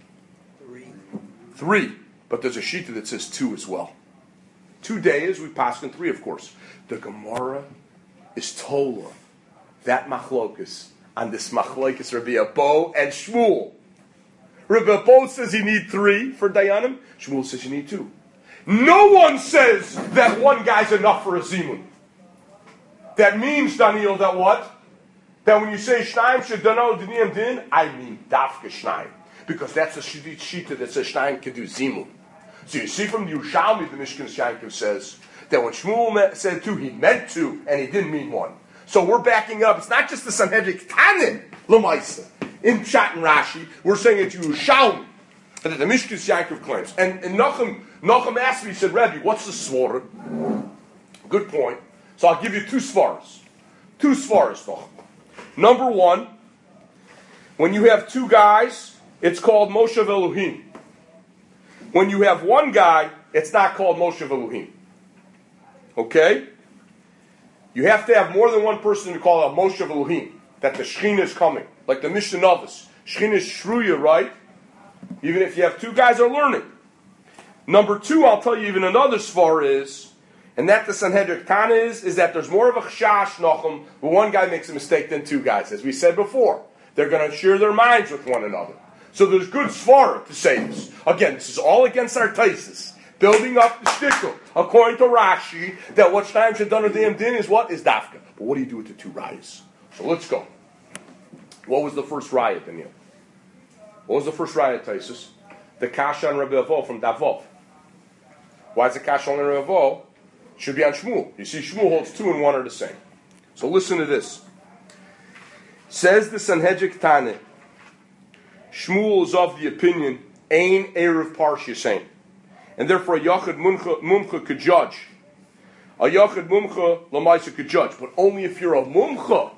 3. But there's a shita that says 2 as well. 2 days, we pass in 3, of course. The Gemara is Tola. That machlokus on this machlokus Rabbi Abo and Shmuel. Rabbi Abo says you need 3 for Dayanim. Shmuel says you need 2. No one says that 1 guy's enough for a zimun. That means, Daniel, that what? That when you say Shnayim shedanu dinei din, I mean dafka Shnayim. Because that's a shita that says Shnayim can do zimun. So you see from the Yerushalmi, the Mishkenes Yankov says, that when Shmuel said 2, he meant 2, and he didn't mean 1. So we're backing up. It's not just the Sanhedric Tanin, L'maisa. In Pshat and Rashi, we're saying it's Yerushalmi. That the Mishkenes Yankov claims. And Nachum asked me, he said, Rebbe, what's the svara? Good point. So I'll give you 2 svaras. 2 svaras, Nachum. Number 1, when you have 2 guys, it's called Moshe Elohim. When you have 1 guy, it's not called Moshe Elohim. Okay? You have to have more than 1 person to call it Moshe Elohim, that the Shechina is coming. Like the Mishnah Novus. Shechina is Shruya, right? Even if you have 2 guys are learning. Number 2, I'll tell you even another svar is, and that the Sanhedric Tana is that there's more of a chashash Nachum when 1 guy makes a mistake than 2 guys. As we said before, they're going to share their minds with one another. So there's good svara to say this. Again, this is all against our taisis. Building up the shtickle, according to Rashi, that what Shnayim shedanu dinei din is what? Is dafka. But what do you do with the 2 rayas? So let's go. What was the first raya, Daniel? What was the first raya Taisus? The kasha on Rabbi Avo from Davov. Why is the kasha on Rabbi Avo? It should be on Shmuel. You see, Shmuel holds 2 and 1 are the same. So listen to this. Says the Sanhedrin Tane, Shmuel is of the opinion, Ein Erev Parsha Sain. And therefore a Yachid Mumcha could judge. A Yachid Mumcha Lamaisa could judge. But only if you're a Mumcha.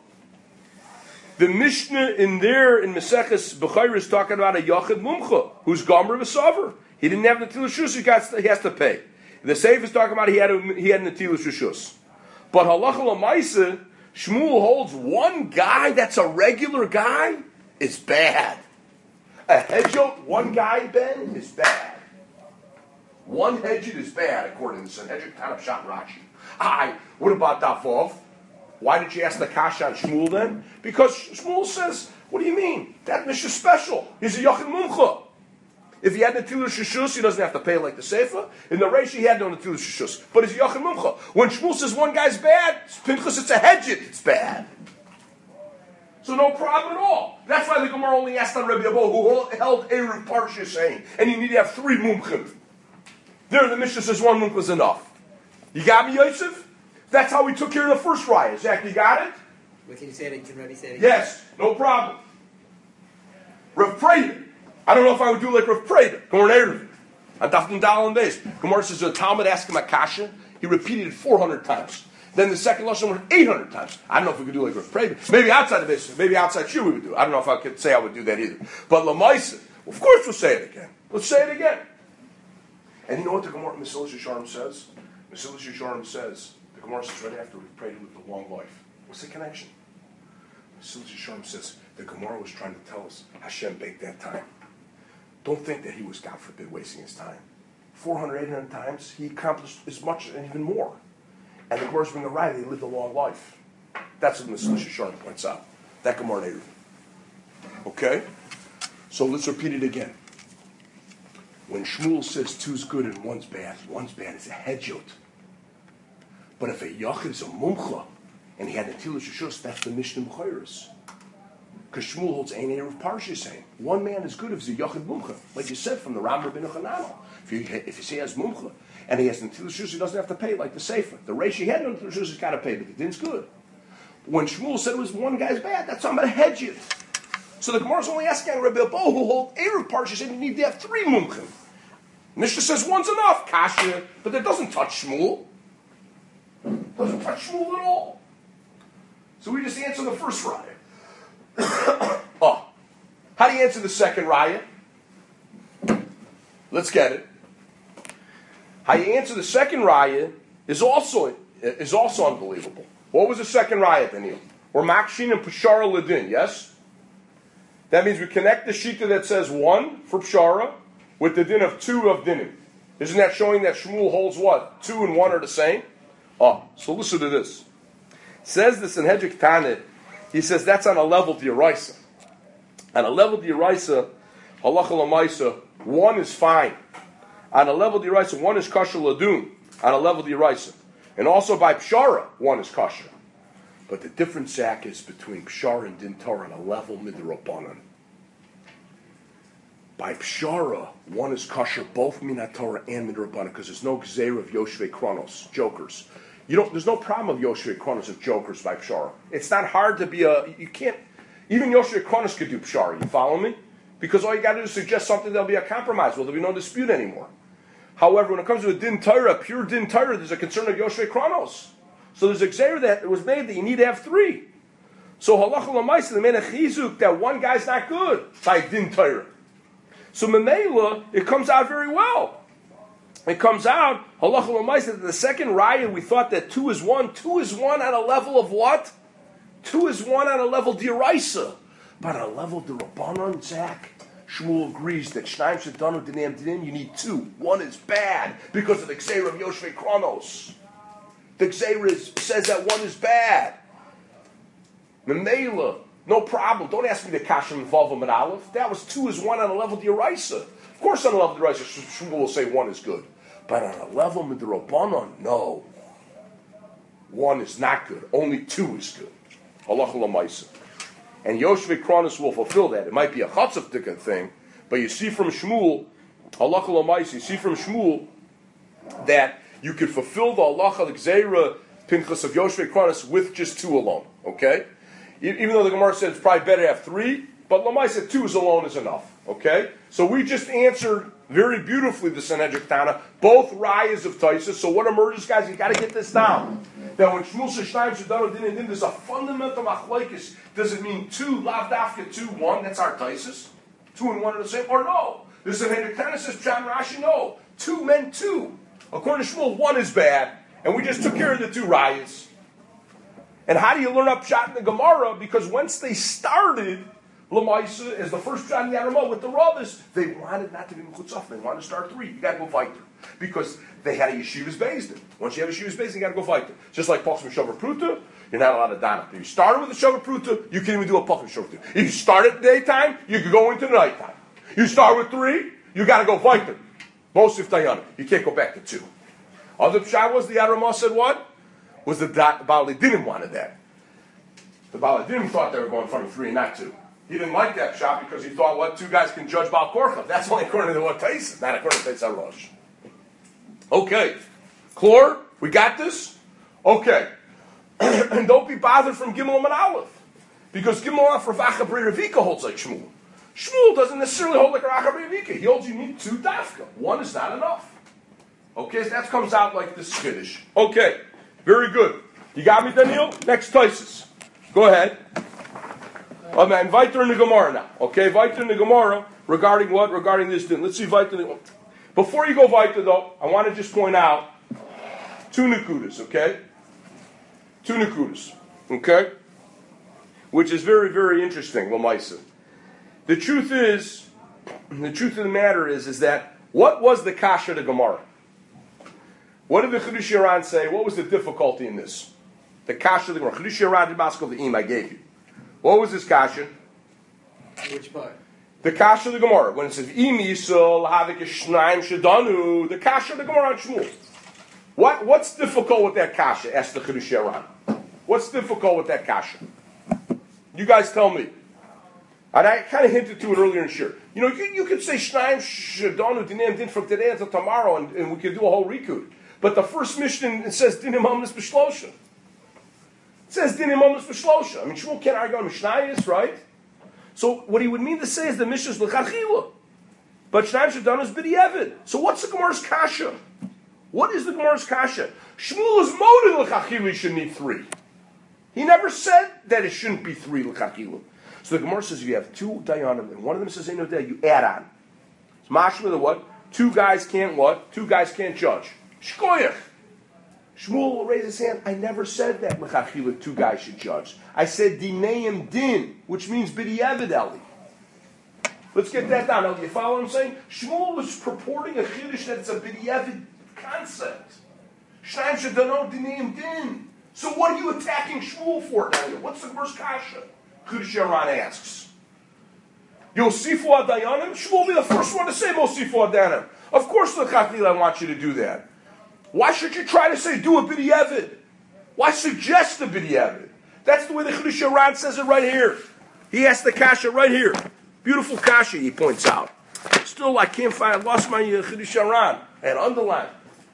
The Mishnah in Maseches Bechayr is talking about a Yachid Mumcha, who's Gomer V'Savar. He didn't have Netilas Rishus, he has to pay. The Seif is talking about he had Netilas Rishus. But Halacha Lamaisa, Shmuel holds one guy that's a regular guy is bad. A hedjot, one guy, Ben, is bad. One hedjot is bad, according to Sanhedrin Tanab Shat Rashi. What about Davov? Why did you ask the Kasha on Shmuel then? Because Shmuel says, what do you mean? That Mishnah is special. He's a Yachid Mumcha. If he had Netilas Rishus, he doesn't have to pay like the Seifa. In the Reish, he had no Netilas Rishus. But he's a Yachid Mumcha. When Shmuel says one guy's bad, Pinchas, it's a hedjot, it's bad. So no problem at all. That's why the Gemara only asked on Rabbi Abo, who held Erev Parsha saying, and you need to have 3 mumchim. There the Mishnah says 1 mumchim is enough. You got me, Yosef? That's how we took care of the first raya. Zach, you got it? Wait, can you say it? Can Rabbi say it again? Yes, no problem. Rav Preda. I don't know if I would do like Rav Preda. Gemara Erev. On Dafnim Dal and Beis. Gemara says the Talmud asked him a kasha. He repeated it 400 times. Then the second lesson was 800 times. I don't know if we could do like Rav Preda. Maybe outside of this, maybe outside Shul we would do. I don't know if I could say I would do that either. But Lamaisa, of course we'll say it again. Let's say it again. And you know what the Gemara Mesilas Yesharim says? Mesilas Yesharim says, the Gemara says right after Rav Preda lived a long life. What's the connection? Mesilas Yesharim says, the Gemara was trying to tell us Hashem baked that time. Don't think that he was, God forbid, wasting his time. 400, 800 times, he accomplished as much and even more. And the Gemara's being a right, he lived a long life. That's what Mesilas Yesharim points out. That Gemara Erev. Okay? So let's repeat it again. When Shmuel says 2's good and 1's bad is a hedjot. But if a yachid is a mumcha, and he had Netilas Rishus, that's the Mishnah B'chayros. Because Shmuel holds Ein Erev Parsha saying, one man is good if he's a yachid mumcha. Like you said from the Rambam ben Chananel. If you say he has mumcha, and he has Netilas Rishus, he doesn't have to pay like the Sefer. The Reish he had no Netilas Rishus, he's got to pay, but the din's good. When Shmuel said it was one guy's bad, that's talking about a hedjot. So the Gemara's only asking Rabbi Abo, who hold Erev Parsha, saying you need to have 3 mumchim. Mishnah says 1's enough, kasha, but that doesn't touch Shmuel. Doesn't touch Shmuel at all. So we just answer the first raya. How do you answer the second raya? Let's get it. How you answer the second raya is also unbelievable. What was the second raya, Daniel? Or Makshin and Pashara Ladin, yes? That means we connect the shita that says 1 for Pshara with the din of 2 of dinim. Isn't that showing that Shmuel holds what? 2 and 1 are the same? So listen to this. Says the Sanhedrin Tanit, he says that's on a level d'oraisa. On a level d'oraisa, halacha l'maisa, 1 is fine. On a level d'oraisa, 1 is kosher ladun. On a level d'oraisa. And also by Pshara, 1 is kosher. But the difference, Zach, is between Pshara and Din Torah on a level midrabanan. By Pshara, 1 is kosher both minat Torah and midrabanan because there's no gzeira of Yoshvei Kronos, jokers. There's no problem of Yoshvei Kronos of jokers by Pshara. It's not hard to be you can't, even Yoshvei Kronos could do Pshara, you follow me? Because all you got to do is suggest something, there'll be a compromise, there'll be no dispute anymore. However, when it comes to a Din Torah, pure Din Torah, there's a concern of Yoshvei Kronos. So there's a gzeira that was made that you need to have 3. So halacha l'maisa, they made a chizuk that one guy's not good by Din Torah. So Memela, it comes out very well. It comes out, halacha l'maisa, that the second raya, we thought that 2 is 1. 2 is 1 on a level of what? 2 is 1 on a level d'oraisa. But on a level d'Rabbanan, Zach, Shmuel agrees that Shnaim Shadanu Dinam Dinim, you need 2. 1 is bad because of the Gzeira of Yoshvei Kronos. The Gzeira says that 1 is bad. Memela, no problem. Don't ask me the kasha involved with Aleph. That was 2 is 1 on a level d'oraisa. Of course on a level d'oraisa, Shmuel will say 1 is good. But on a level midrabanan, no. 1 is not good. Only 2 is good. Halacha l'maisa. and Yoshvei Kronos will fulfill that. It might be a chatzavtika thing, but you see from Shmuel, halacha l'maisa, you see from Shmuel that you could fulfill the halacha, the gzeira, Pinchas of Yoshvei Kronos with just 2 alone. Okay? Even though the Gemara said it's probably better to have 3, but l'maisa 2 alone is enough. Okay? So we just answered very beautifully the Sanhedrin Tana, both rayas of Taisus. So what emerges, guys? You got to get this down. That when Shmuel says Shnayim Shadano Din and Din, there's a fundamental machlokes. Does it mean 2, lav dafka 2, 1? That's our Taisus. 2 and 1 are the same, or no? The Sanhedrin Tana says Pshat and Rashi, no. 2 meant 2. According to Shmuel, 1 is bad, and we just took care of the 2 rayas. And how do you learn up Pshat in the Gemara? Because once they started Lamaisa as the first Pshat in the Yaramah with the Rabbis, they wanted not to be Mechutzaf. They wanted to start 3. You got to go fight them. Because they had a Yeshivas Beis Din. Once you have a Yeshivas Beis Din, you got to go fight them. Just like Pachim Shover Pruta, you're not allowed to don it. If you started with the Shover Pruta, you can even do a Pachim Shover Pruta. If you start at daytime, you can go into the nighttime. You start with 3, you got to go fight them. Most if Dayan. You can't go back to 2. Other Pshat was the Yaramah said what? Was the Baal didn't wanted that. The Baal didn't thought they were going from 3 and not 2. He didn't like that shot because he thought, what, 2 guys can judge Baal Korcha. That's only according to what Tais, not according to Tais HaRosh. Okay. Chlor, we got this? Okay. And don't be bothered from Gimel and Aleph. Because Gimel and Aleph Rav Acha B'rei Ravika holds like Shmuel. Shmuel doesn't necessarily hold like Rav Acha B'rei Ravika. He holds you need 2 dafka. 1 is not enough. Okay, so that comes out like this skittish. Okay. Very good. You got me, Daniel? Next Taisus. Go ahead. And weiter in the Gemara now. Okay, weiter in the Gemara regarding what? Regarding this din. Let's see weiter in the Gemara. Before you go weiter though, I want to just point out 2 nekudas, okay? 2 nekudas, okay? Which is very, very interesting, Lamaisa. The truth of the matter is that what was the kasha to Gemara? What did the Chedush Yaran say? What was the difficulty in this? The kasha of the Gemara. Chedush Yaran did Maskal the Im, I gave you. What was this kasha? Which part? The kasha of the Gemara. When it says, Im Yisrael havik shnaim shadanu, the kasha of the Gemara on Shmuel. What's difficult with that kasha? Asked the Chedush Yaran. What's difficult with that kasha? You guys tell me. And I kind of hinted to it earlier in Shir. You know, you could say shnaim shadanu dinim din from today until tomorrow, and we could do a whole rekud. But the first mission, it says dinim amnis b'shlosha. It says dinim amnis b'shlosha. I mean, Shmuel can't argue on Mishnayos, right? So what he would mean to say is the mission is l'chachila. But shnaim shadanu is b'di'evid. So what's the Gemara's kasha? What is the Gemara's kasha? Shmuel is moed l'chachila, he should need 3. He never said that it shouldn't be 3 l'chachila. So the Gemara says if you have 2 dayanim, and one of them says ain't no day, you add on. It's mashma the what? 2 guys can't what? 2 guys can't judge. Shkoyach. Shmuel will raise his hand. I never said that l'chachila 2 guys should judge. I said dineim din, which means b'di'evid eli. Let's get that down. Now, do you follow what I'm saying? Shmuel was purporting a chiddush that it's a b'di'evid concept. Shnaim shadano dineim din. So what are you attacking Shmuel for, Daniel? What's the first kasha? Chedush Yaran asks. Yosifu adayanim? Shmuel will be the first one to say Mosifu adayanim. Of course, l'chachila, I want you to do that. Why should you try to say do a b'di'evid? Why suggest a b'di'evid? That's the way the Chedush Yaran says it right here. He asked the kasha right here. Beautiful kasha, he points out. Still, I can't find. I lost my Chedush Yaran and underline.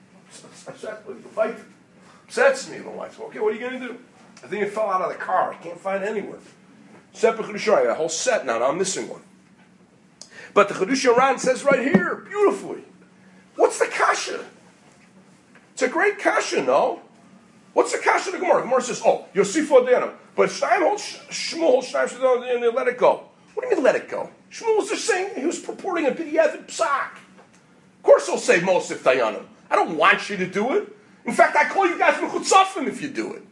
Upsets me, the wife. Okay, what are you going to do? I think it fell out of the car. I can't find it anywhere. Separate Chedush Yaran. I got a whole set now. I'm missing one. But the Chedush Yaran says right here, beautifully. What's the kasha? It's a great kasha, no? What's the kasha of the Gemara? The Gemara says, oh, Yosifu Adayanim. But Shmuel holds Shnaim and they let it go. What do you mean let it go? Shmuel was just saying, he was purporting a b'di'evid psak. Of course he'll say Mosif Dayanim. I don't want you to do it. In fact, I call you guys mechutzafim if you do it.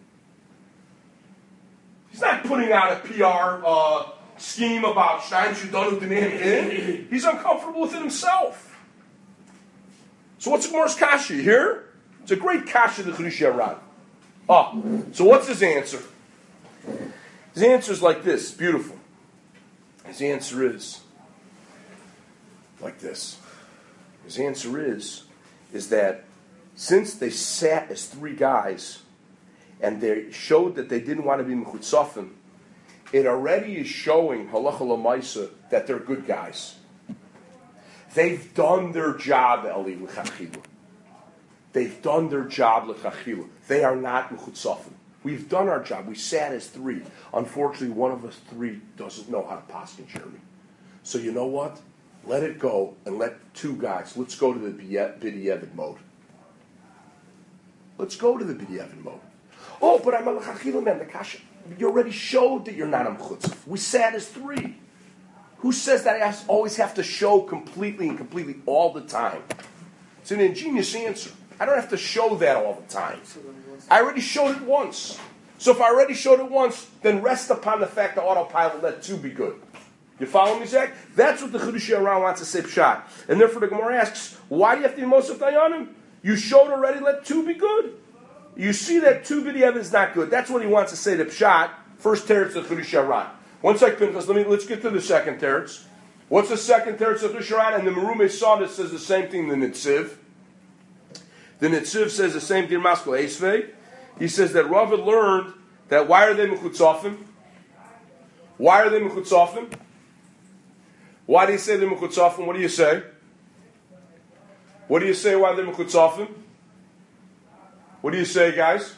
He's not putting out a PR scheme about Shnaim Shadanu Dinim in. He's uncomfortable with it himself. So what's the Gemara's kasha? You hear? It's a great kasha, the Chedush Yaran. So what's his answer? His answer is like this. Beautiful. His answer is like this. His answer is that since they sat as 3 guys and they showed that they didn't want to be mechutzafim, it already is showing halacha l'maisa that they're good guys. They've done their job, Eli l'chachila. They've done their job l'chachila. They are not mechutzafim. We've done our job. We sat as three. Unfortunately, one of us three doesn't know how to paskin Jeremy. So you know what? Let it go and let two guys. Let's go to the b'diavad mode. Let's go to the b'diavad mode. Oh, but I'm a l'chachila man, the kasha. You already showed that you're not a mechutzaf. We sat as three. Who says that I always have to show completely all the time? It's an ingenious answer. I don't have to show that all the time. I already showed it once. So if I already showed it once, then rest upon the fact that autopilot let two be good. You follow me, Zach? That's what the Chedush Aran wants to say pshat. And therefore the Gemara asks, why do you have to be Mosef Dayanim? You showed already, let two be good. You see that two b'diavad is not good. That's what he wants to say to pshat. First teretz of Chedush Aran. One second, let's get to the second teretz. What's the second teretz of Chedush Aran? And the Merume Sada says the same thing, the Nitziv. The Nitziv says the same thing, Maskal Esvei. He says that Rava learned that why are they mechutzafim? Why are they mechutzafim? Why do you say they're mechutzafim? What do you say? What do you say why they're mechutzafim? What do you say, guys?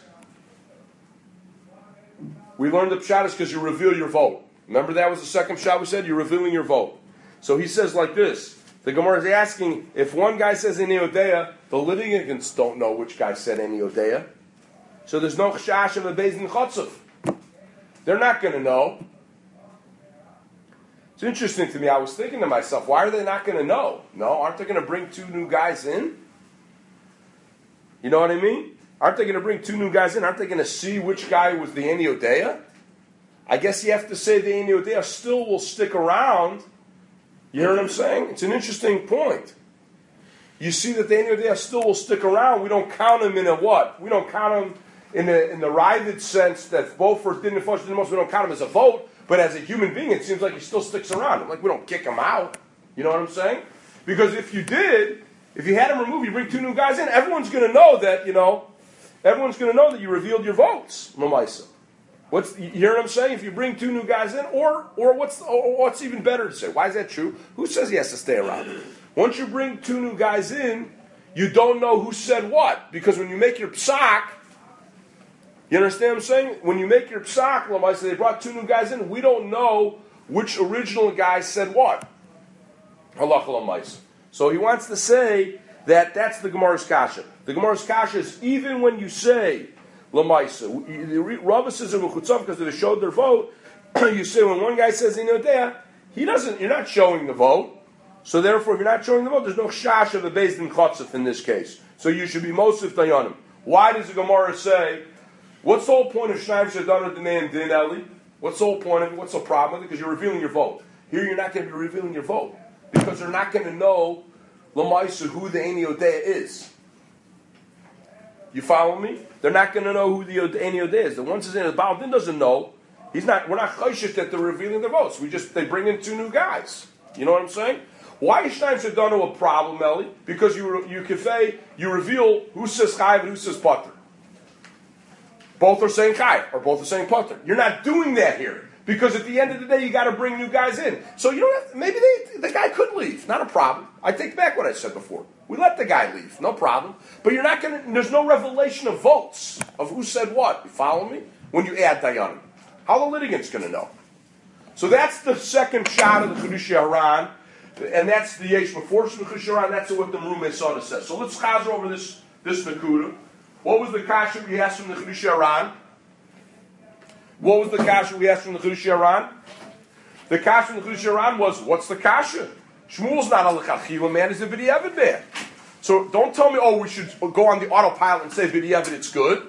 We learned the pshat is because you reveal your vote. Remember that was the second pshat we said? You're revealing your vote. So he says like this. The Gemara is asking, if one guy says Eni Odeya, the litigants don't know which guy said Eni Odeya. So there's no chashash of a beis din chotzav. They're not going to know. It's interesting to me. I was thinking to myself, why are they not going to know? No, aren't they going to bring two new guys in? You know what I mean? Aren't they going to bring two new guys in? Aren't they going to see which guy was the Eni Odeya? I guess you have to say the Eni Odeya still will stick around. You hear what I'm saying? It's an interesting point. You see that the Eni Odeya still will stick around. We don't count him in a what? We don't count him in the Ravid sense that both for Din and Fosh Din Mos, we don't count him as a vote, but as a human being, it seems like he still sticks around. Like we don't kick him out. You know what I'm saying? Because if you did, if you had him removed, you bring two new guys in, everyone's going to know that, everyone's going to know that you revealed your votes, Lamaisa. You hear what I'm saying? If you bring two new guys in, or what's even better to say? Why is that true? Who says he has to stay around? Once you bring two new guys in, you don't know who said what. Because when you make your psak, you understand what I'm saying? When you make your psak, Lamaisa, they brought two new guys in, we don't know which original guy said what. Halacha Lamaisa. So he wants to say that that's the Gemara's kasha. The Gemara's kasha is even when you say Lamaisa, Rava says in Mechutzav because they showed their vote. You say when one guy says Inodea, he doesn't. You're not showing the vote. So therefore, if you're not showing the vote, there's no shash of a beis din chotzef in this case. So you should be mosif dayanim. Why does the Gemara say? What's the whole point of Shnayim Shadana Dinei and Din Eli? What's the whole point of it? What's the problem with it? Because you're revealing your vote. Here, you're not going to be revealing your vote because they're not going to know Lamaisa who the Eni Odea is. You follow me? They're not going to know who the Eni Odea is. The one says the Baal Din doesn't know. We're not chayshish that they're revealing their votes. They bring in two new guys. You know what I'm saying? Why is Shnayim Shadano a problem, Eli? Because you reveal who says Chayiv and who says Pater. Both are saying Chayiv, or both are saying Pater. You're not doing that here. Because at the end of the day, you got to bring new guys in. So you don't have to, maybe the guy could leave. Not a problem. I take back what I said before. We let the guy leave. No problem. But you're not going to, there's no revelation of votes of who said what. You follow me? When you add Dayanim. How the litigant's going to know? So that's the second shot of the Chedush Haran. And that's the Yesh before the Chedush Haran. That's what the Merume Sada says. So let's chazer over this Nakuda. What was the kasha we asked from the Chedush Haran? What was the kasha we asked from the Chedush Haran? The kasha from the Chedush Haran was, what's the kasha? Shmuel's not a l'chachila man, he's a b'diavad man. So don't tell me, we should go on the autopilot and say b'diavad it's good.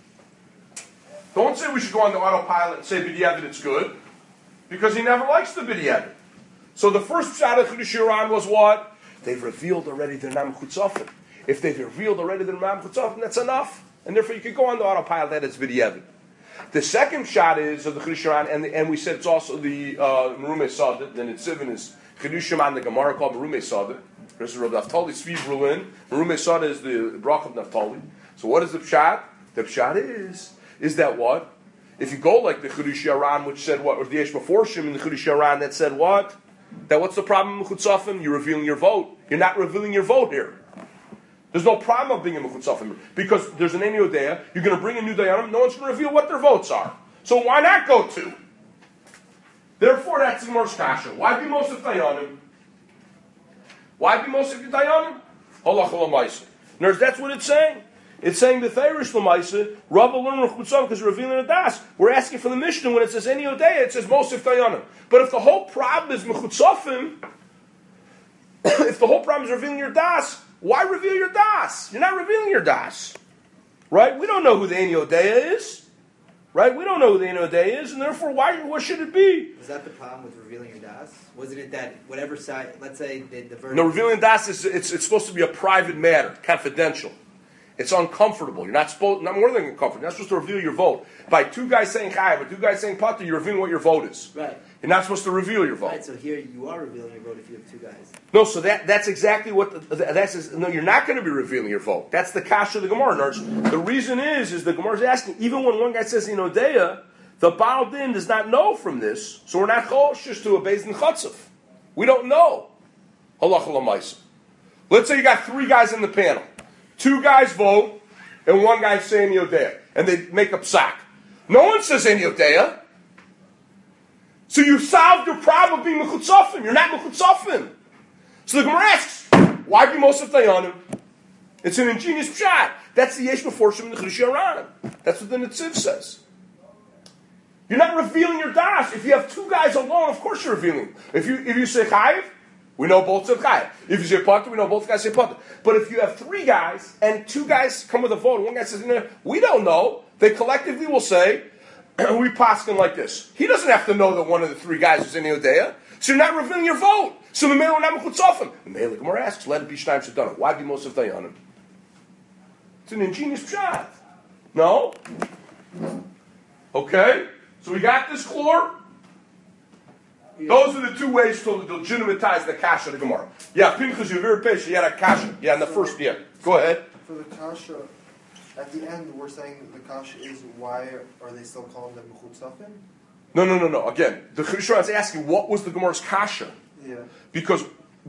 Don't say we should go on the autopilot and say b'diavad it's good. Because he never likes the b'diavad. So the first shot of Chedush Haran was what? They've revealed already their nam chutzafim. If they've revealed already their nam chutzafim, that's enough. And therefore you can go on the autopilot that it's b'diavad. The second shot is of the Chedush Haran, and we said it's also the Merume Sada, the Nitzivin is Chedush Haran, the Gemara called Merume Sada. This is Rav Naftali Sviv Berlin. Merume Sada is the brach of Naftali. So what is the pshat? The pshat is that what? If you go like the Chedush Yaran, which said what, or the Yesh Meforshim in the Chedush Yaran that said what? That what's the problem in Mechutzafim? You're revealing your vote. You're not revealing your vote here. There's no problem of being a Mechutzafim because there's an Ein Yodea. You're going to bring a new Dayanim. No one's going to reveal what their votes are. So why not go to? Therefore, that's the Gemara's kasha. Why be most of Dayanim? Why be most of your Dayanim? Halach l'maisa. In other words, that's what it's saying. It's saying the Thairish l'maisa, Rabba learn Mechutzafim because we're revealing a das. We're asking for the Mishnah when it says Ein Yodea, it says most of Dayanim. But if the whole problem is Mechutzafim, if the whole problem is revealing your das, why reveal your das? You're not revealing your das. Right? We don't know who the Ein Yodea is. Right? We don't know who the Ein Yodea is, and therefore, what should it be? Is that the problem with revealing your das? Wasn't it that whatever side, let's say the verdict... No, revealing das is it's supposed to be a private matter, confidential. It's uncomfortable. You're not supposed, not more than uncomfortable. You're not supposed to reveal your vote. By two guys saying chayav, or two guys saying pater, you're revealing what your vote is. Right. You're not supposed to reveal your vote. Right, so here you are revealing your vote if you have two guys. No, so that's exactly what no, you're not going to be revealing your vote. That's the kasha of the Gemara. The reason is the Gemara is asking, even when one guy says in Odeya, the Baal Din does not know from this, so we're not choshish to a Beis Din Chatzif. We don't know. Halacha l'maisa. Let's say you got three guys in the panel. Two guys vote, and one guy's saying Yodea, and they make a psak. No one says any Yodea. So you solved your problem of being Mechutzafim. You're not Mechutzafim. So the Gemara asks, why be most of Dayanim? It's an ingenious pshat. That's the Yesh Meforshim in the Chedush Yaran. That's what the Netziv says. You're not revealing your das. If you have two guys alone, of course you're revealing. If you say chayiv, we know both say chayiv. If you say pater, we know both guys say pater. But if you have three guys and two guys come with a vote, and one guy says, we don't know, they collectively will say, we paskin like this. He doesn't have to know that one of the three guys is in Yodea, so you're not revealing your vote. So the male are not mechutzafim. The male Gemara asks, let it be Shnaim Shadana. Why be most of Dayanim? It's an ingenious pshat. No? Okay? So we got this chlor. Those are the two ways to legitimatize the kasha of the Gemara. Yeah, Pinchas, you're very patient. You had a kasha. Yeah, in the first, yeah. Go ahead. For the kasha, at the end, we're saying the kasha is why are they still calling them mechutzafim? No. Again, the Chedush Yaran is asking what was the Gemara's kasha? Yeah. Because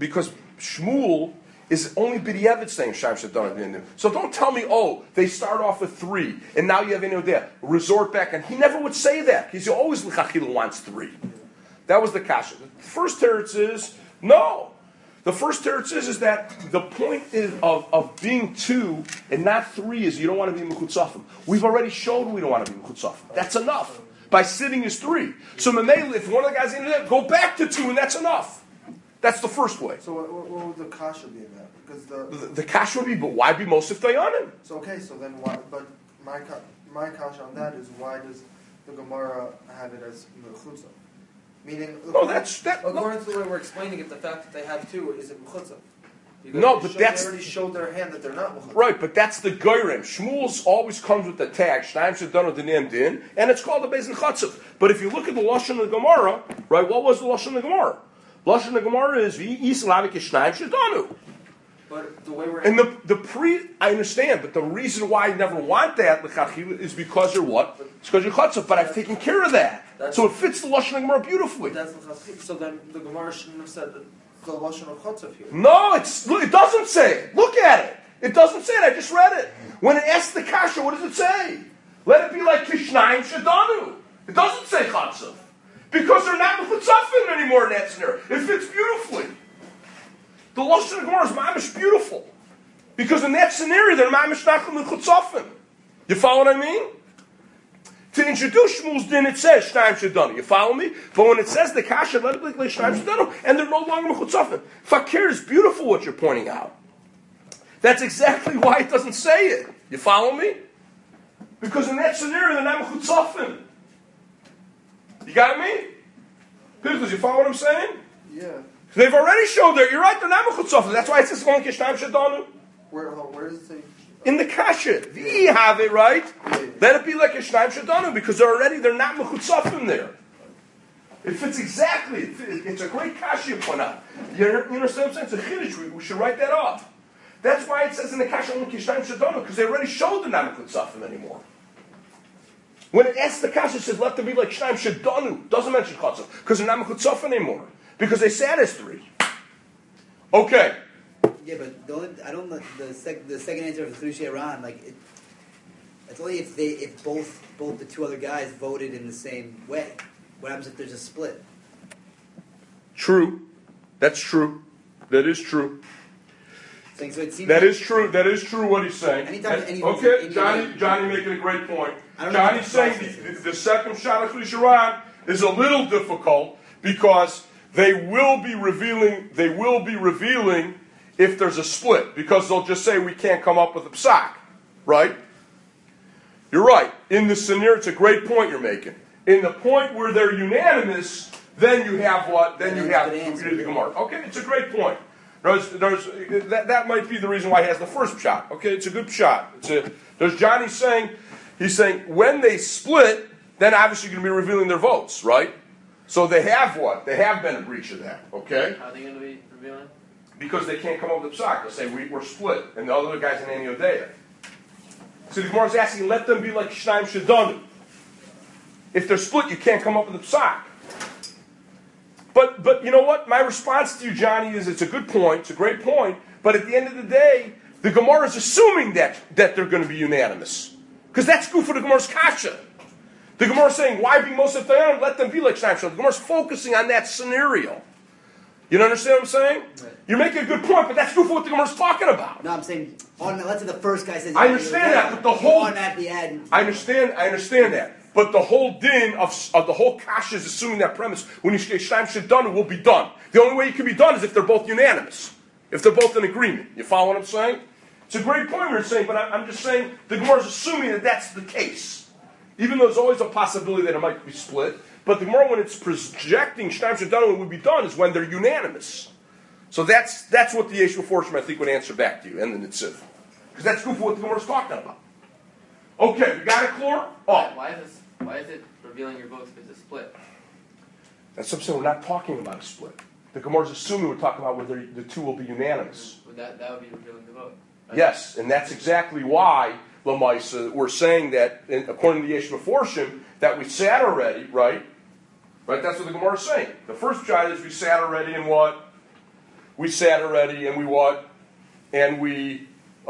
Shmuel is only B'diavad saying Sham Shadana Dindim. So don't tell me, they start off with three, and now you have any there. Resort back, and he never would say that because he always l'chachila wants three. That was the kasha. The first teretz is no. The first teretz is that the point is of being two and not three is you don't want to be mechutzafim. We've already shown we don't want to be mechutzafim. That's enough. By sitting is three. So Mamela, if one of the guys in there, go back to two, and that's enough. That's the first way. So what would the kasha be in that? Because the kasha would be, but why be Mosif Dayanim? So okay, so then why? But my kasha on that is why does the Gemara have it as mechutza? Meaning, according to the way we're explaining it, the fact that they have two isn't mechutza. They already showed their hand that they're not mechutza. Right, but that's the goyrem. Shmuel's always comes with the tag Shnaim Shadana Dindim Din, and it's called the Beis Din Chatzif. But if you look at the lashon of the Gemara, right, what was the lashon of the Gemara? Lashon of the Gemara is V'Yislavik Shnaim Shadanu. But the way we're I understand, but the reason why I never want that l'chachila is because you're what? It's because you're chatzah. But I've taken care of that, so it fits the lashon of Gemara beautifully. So then the Gemara shouldn't have said the lashon of chatzah here. No, it doesn't say it. Look at it. It doesn't say it. I just read it. When it asks the kasha, what does it say? Let it be like Kishnayim Shadanu. It doesn't say chatzah because they're not mechutzafim anymore in that scenario. It fits beautifully. The lashon of Gemara is mamish beautiful because in that scenario they're mamish nachal mechutzafim. You follow what I mean? To introduce Shmuel's din, it says Shnaim Shadanu. You follow me? But when it says the kasha, let it be like Shnaim Shadanu, and they're no longer mechutzafim. Fakir is beautiful what you're pointing out. That's exactly why it doesn't say it. You follow me? Because in that scenario they're not mechutzafim. You got me? Because you follow what I'm saying? Yeah. They've already showed that you're right. They're not mechutzafim. That's why it says only Kishnayim Shadanu. Where does it say? In the kasha, we have it right. Let it be like Kishnayim Shadanu because they're not mechutzafim there. It fits exactly. It's a great kasha you point out. You understand what I'm saying? It's a chiddush. We should write that off. That's why it says in the kasha only Kishnayim Shadanu because they already showed they're not mechutzafim anymore. When it asks the kasha, it says let them be like Shnaim Shadanu. Doesn't mention Chatzah because they're not Mechutzaf anymore because they sat as 3. Okay. Yeah, but I don't know the second answer of the Chiddushei Ran, like it's only if both the 2 other guys voted in the same way. What happens if there's a split? True. That's true. That is true. So it seems That is true. That is true what he's saying. Anytime Okay, Johnny making a great point. Johnny's saying the second shot of Chiddushei Ran is a little difficult because they will be revealing if there's a split, because they'll just say we can't come up with a psak, right? You're right. In the scenario, it's a great point you're making. In the point where they're unanimous, then you have what? Then you have the Gemara. Okay, it's a great point. That might be the reason why he has the first shot. Okay, it's a good shot. There's Johnny saying, he's saying when they split, then obviously you're going to be revealing their votes, right? So they have what? They have been a breach of that. Okay. How are they going to be revealing? Because they can't come up with a psak. They'll say we're split, and the other guy's in Ani Odeya. So the Gemara is asking, let them be like Shnaim Shadanu. If they're split, you can't come up with a psak. But you know what? My response to you, Johnny, is it's a good point. It's a great point. But at the end of the day, the Gemara is assuming that they're going to be unanimous. Because that's good for the Gemara's kasha. The Gemara is saying, why be Moshe Dayan? Let them be like Shnaim Shadanu. The Gemara is focusing on that scenario. You don't understand what I'm saying? Right. You're making a good point, but that's good for what the Gemara is talking about. No, I'm saying, let's say the first guy says... I understand that, but the whole... I understand that. But the whole din of the whole kasha is assuming that premise. When you say Shnaim Shadanu, will be done. The only way it can be done is if they're both unanimous. If they're both in agreement. You follow what I'm saying? It's a great point you're saying, but I'm just saying the Gemara is assuming that that's the case. Even though there's always a possibility that it might be split. But the Gemara, when it's projecting Shnaim Shadanu would be done, is when they're unanimous. So that's what the Yeshua Forshim, I think, would answer back to you, and the Nitziv. Because that's good for what the Gemara is talking about. Okay, we got it, Chlor? Oh. Why is it revealing your votes if it's a split? That's what I'm saying. We're not talking about a split. The Gemara is assuming we're talking about whether the 2 will be unanimous. That would be revealing the vote. Right? Yes, and that's exactly why, Lamaisa, we're saying that, according to the Yeshua Forshim, that we sat already, right? Right, that's what the Gemara is saying. The first shot is we sat already and what? We sat already and we what? And we,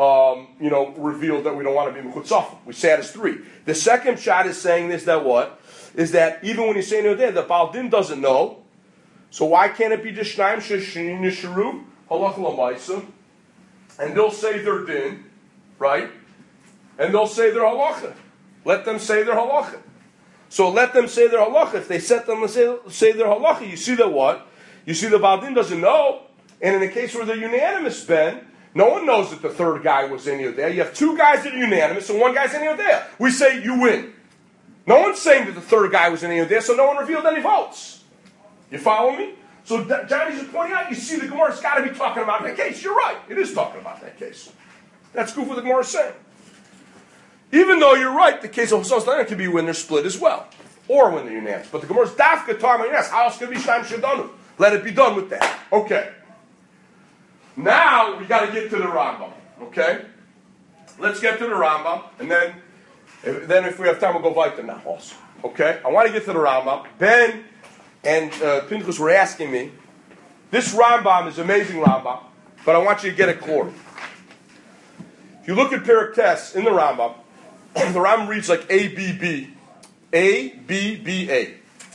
revealed that we don't want to be Mechutzaf. We sat as 3. The second shot is saying this, that what? Is that even when you say no there, the Baal Din doesn't know. So why can't it be just Shnaim Sheshin Yisharu, Halach Lamaisa? And they'll say their din, right? And they'll say their halacha. Let them say their halacha. So let them say their halacha. If they set them to say their halacha, you see that what? You see the Baal Din doesn't know. And in the case where they're unanimous, Ben, no one knows that the third guy was in Yodea. You have 2 guys that are unanimous and 1 guy's in Yodea. We say you win. No one's saying that the third guy was in Yodea, so no one revealed any votes. You follow me? So Johnny's just pointing out, you see the Gemara's got to be talking about that case. You're right. It is talking about that case. That's good what the Gemara is saying. Even though you're right, the case of Hosos Dayan can be when they're split as well. Or when they're unanimous. But the Gemara's dafka talking about, yes, how else can it be Shnaim Shadanu? Let it be done with that. Okay. Now, we got to get to the Rambam. Okay? Let's get to the Rambam. And then if we have time, we'll go weiter now also. Okay? I want to get to the Rambam. Ben and Pinchas were asking me, this Rambam is amazing Rambam, but I want you to get it clear. If you look at Perek Tes in the Rambam, the Rambam reads like A-B-B. A-B-B-A.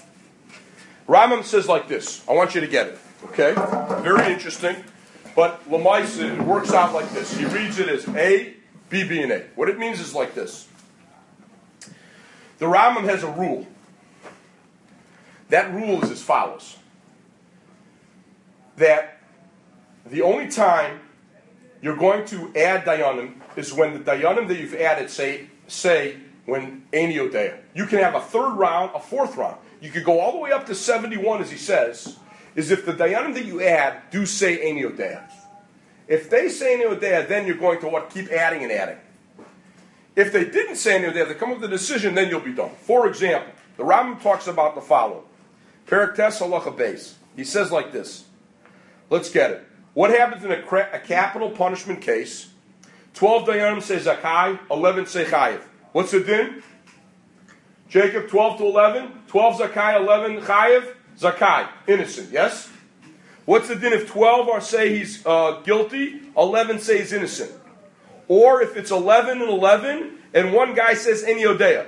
Rambam says like this. I want you to get it. Okay? Very interesting. But Lamaisa, it works out like this. He reads it as A, B, B, and A. What it means is like this. The Rambam has a rule. That rule is as follows. That the only time you're going to add Dayanim is when the Dayanim that you've added say when Ani Yodea. You can have a 3rd round, a 4th round. You could go all the way up to 71, as he says, is if the Dayanim that you add do say Ani Yodea. If they say Ani Yodea, then you're going to keep adding and adding. If they didn't say Ani Yodea, they come up with a decision, then you'll be done. For example, the Rambam talks about the following. Perek Tes Halacha Beis. He says like this. Let's get it. What happens in a capital punishment case? 12 Dayanim say Zakai, 11 say Chayiv. What's the din? Jacob, 12 to 11. 12 Zakai, 11 Chayev. Zakai, innocent, yes? What's the din if 12 are say he's guilty, 11 say he's innocent? Or if it's 11 and 11, and one guy says Eni Odea.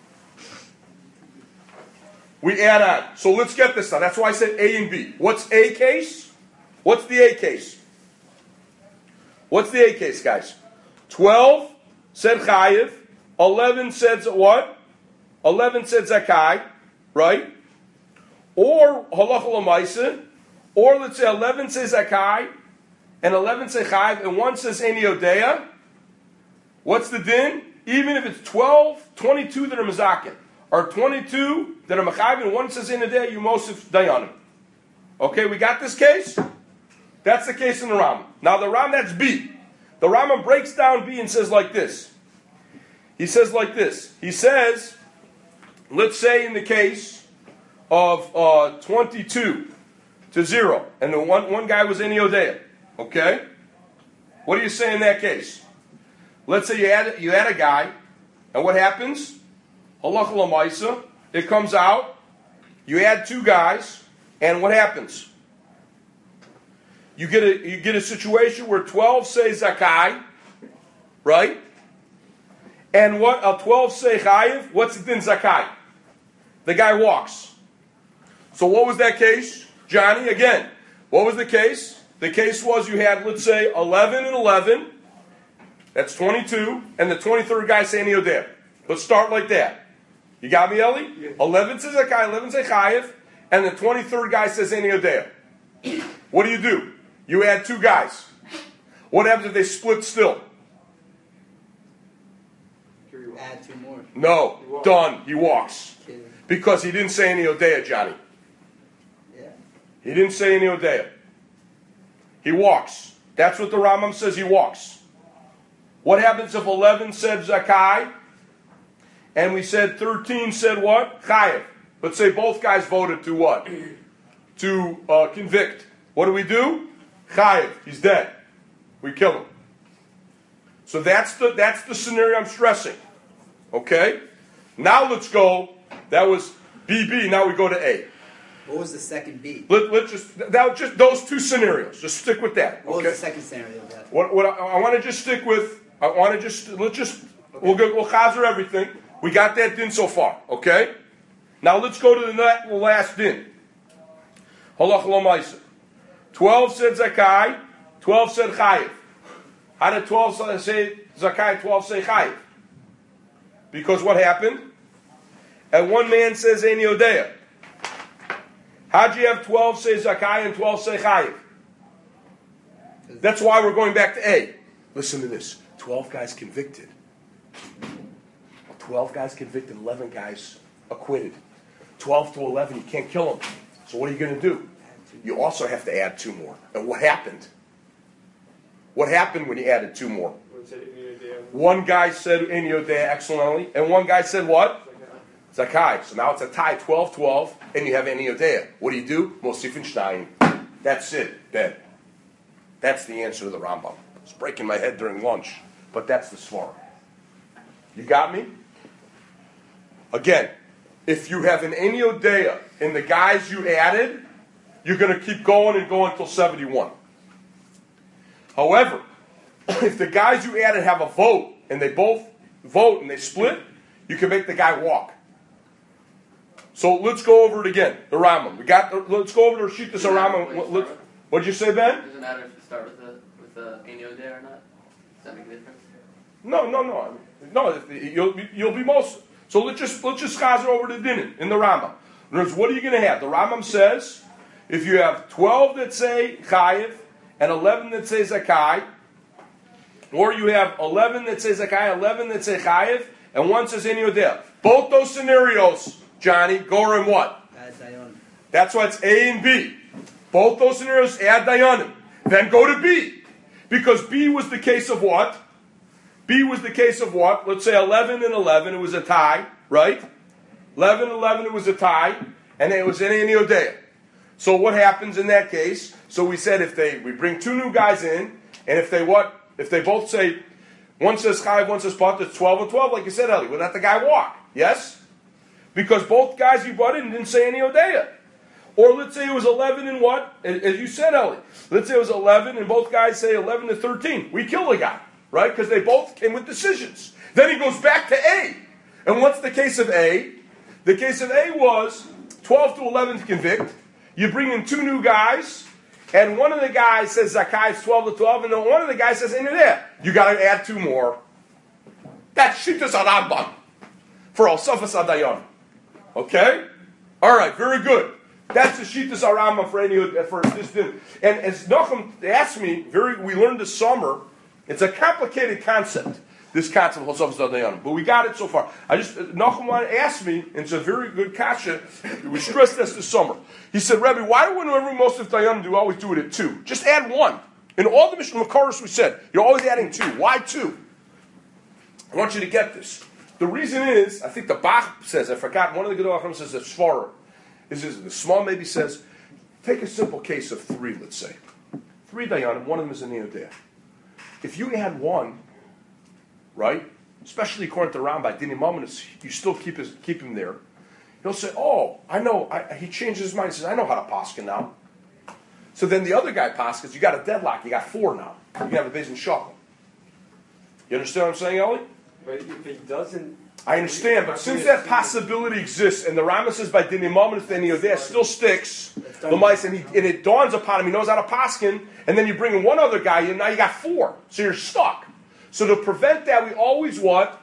We add on. So let's get this done. That's why I said A and B. What's A case? What's the A case? What's the A case, guys? 12 said Chayev. 11 said what? 11 said Zakai, right? Or Halacha L'Maisa. Or let's say 11 says Zakai, and 11 say Chayev, and one says Eni Odea. What's the din? Even if it's 12, 22 that are Mazakin, or 22 that are Machayev, and one says Eni Odea, you Mosif Dayanim. Okay, we got this case? That's the case in the Rambam. Now the Rambam, that's B. The Rambam breaks down B and says like this. He says like this. He says, let's say in the case of 22 to 0, and the one guy was Eni Odea. Okay? What do you say in that case? Let's say you add a guy, and what happens? Halacha L'Maisa, it comes out, you add two guys, and what happens? You get a situation where 12 say Zakai, right? And what a 12 say Chayev, what's it in Zakai? The guy walks. So what was that case? Johnny, again, what was the case? The case was you had, let's say, 11 and 11. That's 22. And the 23rd guy saying Eni Odea. Let's start like that. You got me, Eli? Yeah. 11 says Zakai, 11 says Chayev, and the 23rd guy says Eni Odea. What do? You add two guys. What happens if they split still? Add two more. No. Done. He walks. Because he didn't say Eni Odea, Johnny. Yeah. He didn't say Eni Odea. He walks. That's what the Rambam says, he walks. What happens if 11 said Zakai, and we said 13 said what? Chayev. Let's say both guys voted to what? To convict. What do? Chayev. He's dead. We kill him. So that's the scenario I'm stressing. Okay? Now let's go. That was BB. Now we go to A. What was the second B? Let's just those two scenarios. Just stick with that. What Okay? was the second scenario of that? What I want to just stick with. We'll chazer everything. We got that din so far. Okay? Now let's go to the last din. Halacha L'Maisa. 12 said Zakai. 12 said Chayev. How did 12 say Zakai? 12 say Chayev. Because what happened? And one man says Eni Odea. How'd you have 12 say Zakai and 12 say Chayev? That's why we're going back to A. Listen to this. 12 guys convicted. 12 guys convicted, 11 guys acquitted. 12 to 11, you can't kill them. So what are you going to do? You also have to add two more. And what happened? What happened when you added two more? One guy said Eni Odea excellently, and one guy said what? Zakai. So now it's a tie, 12-12, and you have Eni Odea. What do? Mosifin Shnayim. That's it. Dead. That's the answer to the Rambam. It's breaking my head during lunch, but that's the svara. You got me? Again, if you have an Eni Odea in the guys you added, you're going to keep going and going until 71. However, if the guys you added have a vote, and they both vote and they split, you can make the guy walk. So let's go over it again. The Rambam. Let's go over the Rishittas Rambam. What did you say, Ben? Does it matter if you start with the Eni Odea or not? Does that make a difference? No. You'll be most. So let's just chazer over the din in the Rambam. In other words, what are you going to have? The Rambam says if you have 12 that say Chayev and 11 that say Zakai, or you have 11 that say Zakai, 11 that say Chayev, and one says Eni Odea. Both those scenarios, Johnny, go in what? Add Dayanim. That's why it's A and B. Both those scenarios add Dayanim. Then go to B. Because B was the case of what? B was the case of what? Let's say 11 and 11, it was a tie, right? 11 and 11, it was a tie, and it was an Eni Odea. So what happens in that case? So we said we bring two new guys in, and if they both say, one says Chayev, one says Pat, it's 12 and 12, like you said, Eli. We'll let the guy walk. Yes? because both guys you brought in didn't say any Odea. Or let's say it was 11 and what? As you said, Ellie. Let's say it was 11 and both guys say 11 to 13. We kill the guy, right? Because they both came with decisions. Then he goes back to A. And what's the case of A? The case of A was 12 to 11 to convict. You bring in two new guys, and one of the guys says Zakai is 12 to 12, and then one of the guys says, ain't there. You got to add two more. That's Shittas Arambam for Al-Safas Adayon. Okay? All right, very good. That's the Shittas Arambam for this din. And as Nachum asked me, we learned this summer, it's a complicated concept, this concept of Al-Safas Adayon. But we got it so far. Nachum asked me, and it's a very good kasha, we stressed this summer. He said, Rebbe, why do whenever most of Dayanim do always do it at two? Just add one. In all the Mishnah Makaros we said, you're always adding two. Why two? I want you to get this. The reason is, I think the Bach says, I forgot, one of the Gedol HaChachamim says that Svarah, the small maybe says, take a simple case of three, let's say. Three Dayanim, one of them is a Neodea. If you add one, right, especially according to Rambam, Dini Mamonis, you still keep him there. He'll say, oh, I know, he changes his mind, he says, I know how to paskin now. So then the other guy paskins, you got a deadlock, you got four now. You can have a base and shakel. You understand what I'm saying, Ellie? But if he doesn't... I understand, but since that possibility exists, and the Rambam says by Dini Mamonis, then Yodea still sticks, the mice, and it dawns upon him, he knows how to paskin, and then you bring in one other guy in, now you got four. So you're stuck. So to prevent that, we always what?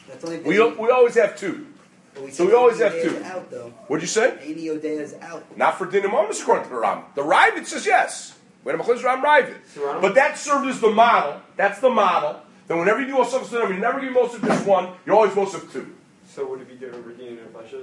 We always have two. So we always have two. Out, though. What'd you say? Any Odea is out. Not for Dini Mamonis according to the Rambam. The Ravid says yes. When a Mechlis Ram Ravid. But that served as the model. That's the model. Then whenever you do a substitute, you never give most of just one. You're always most of two. So would it be different for Dini and Nefashos?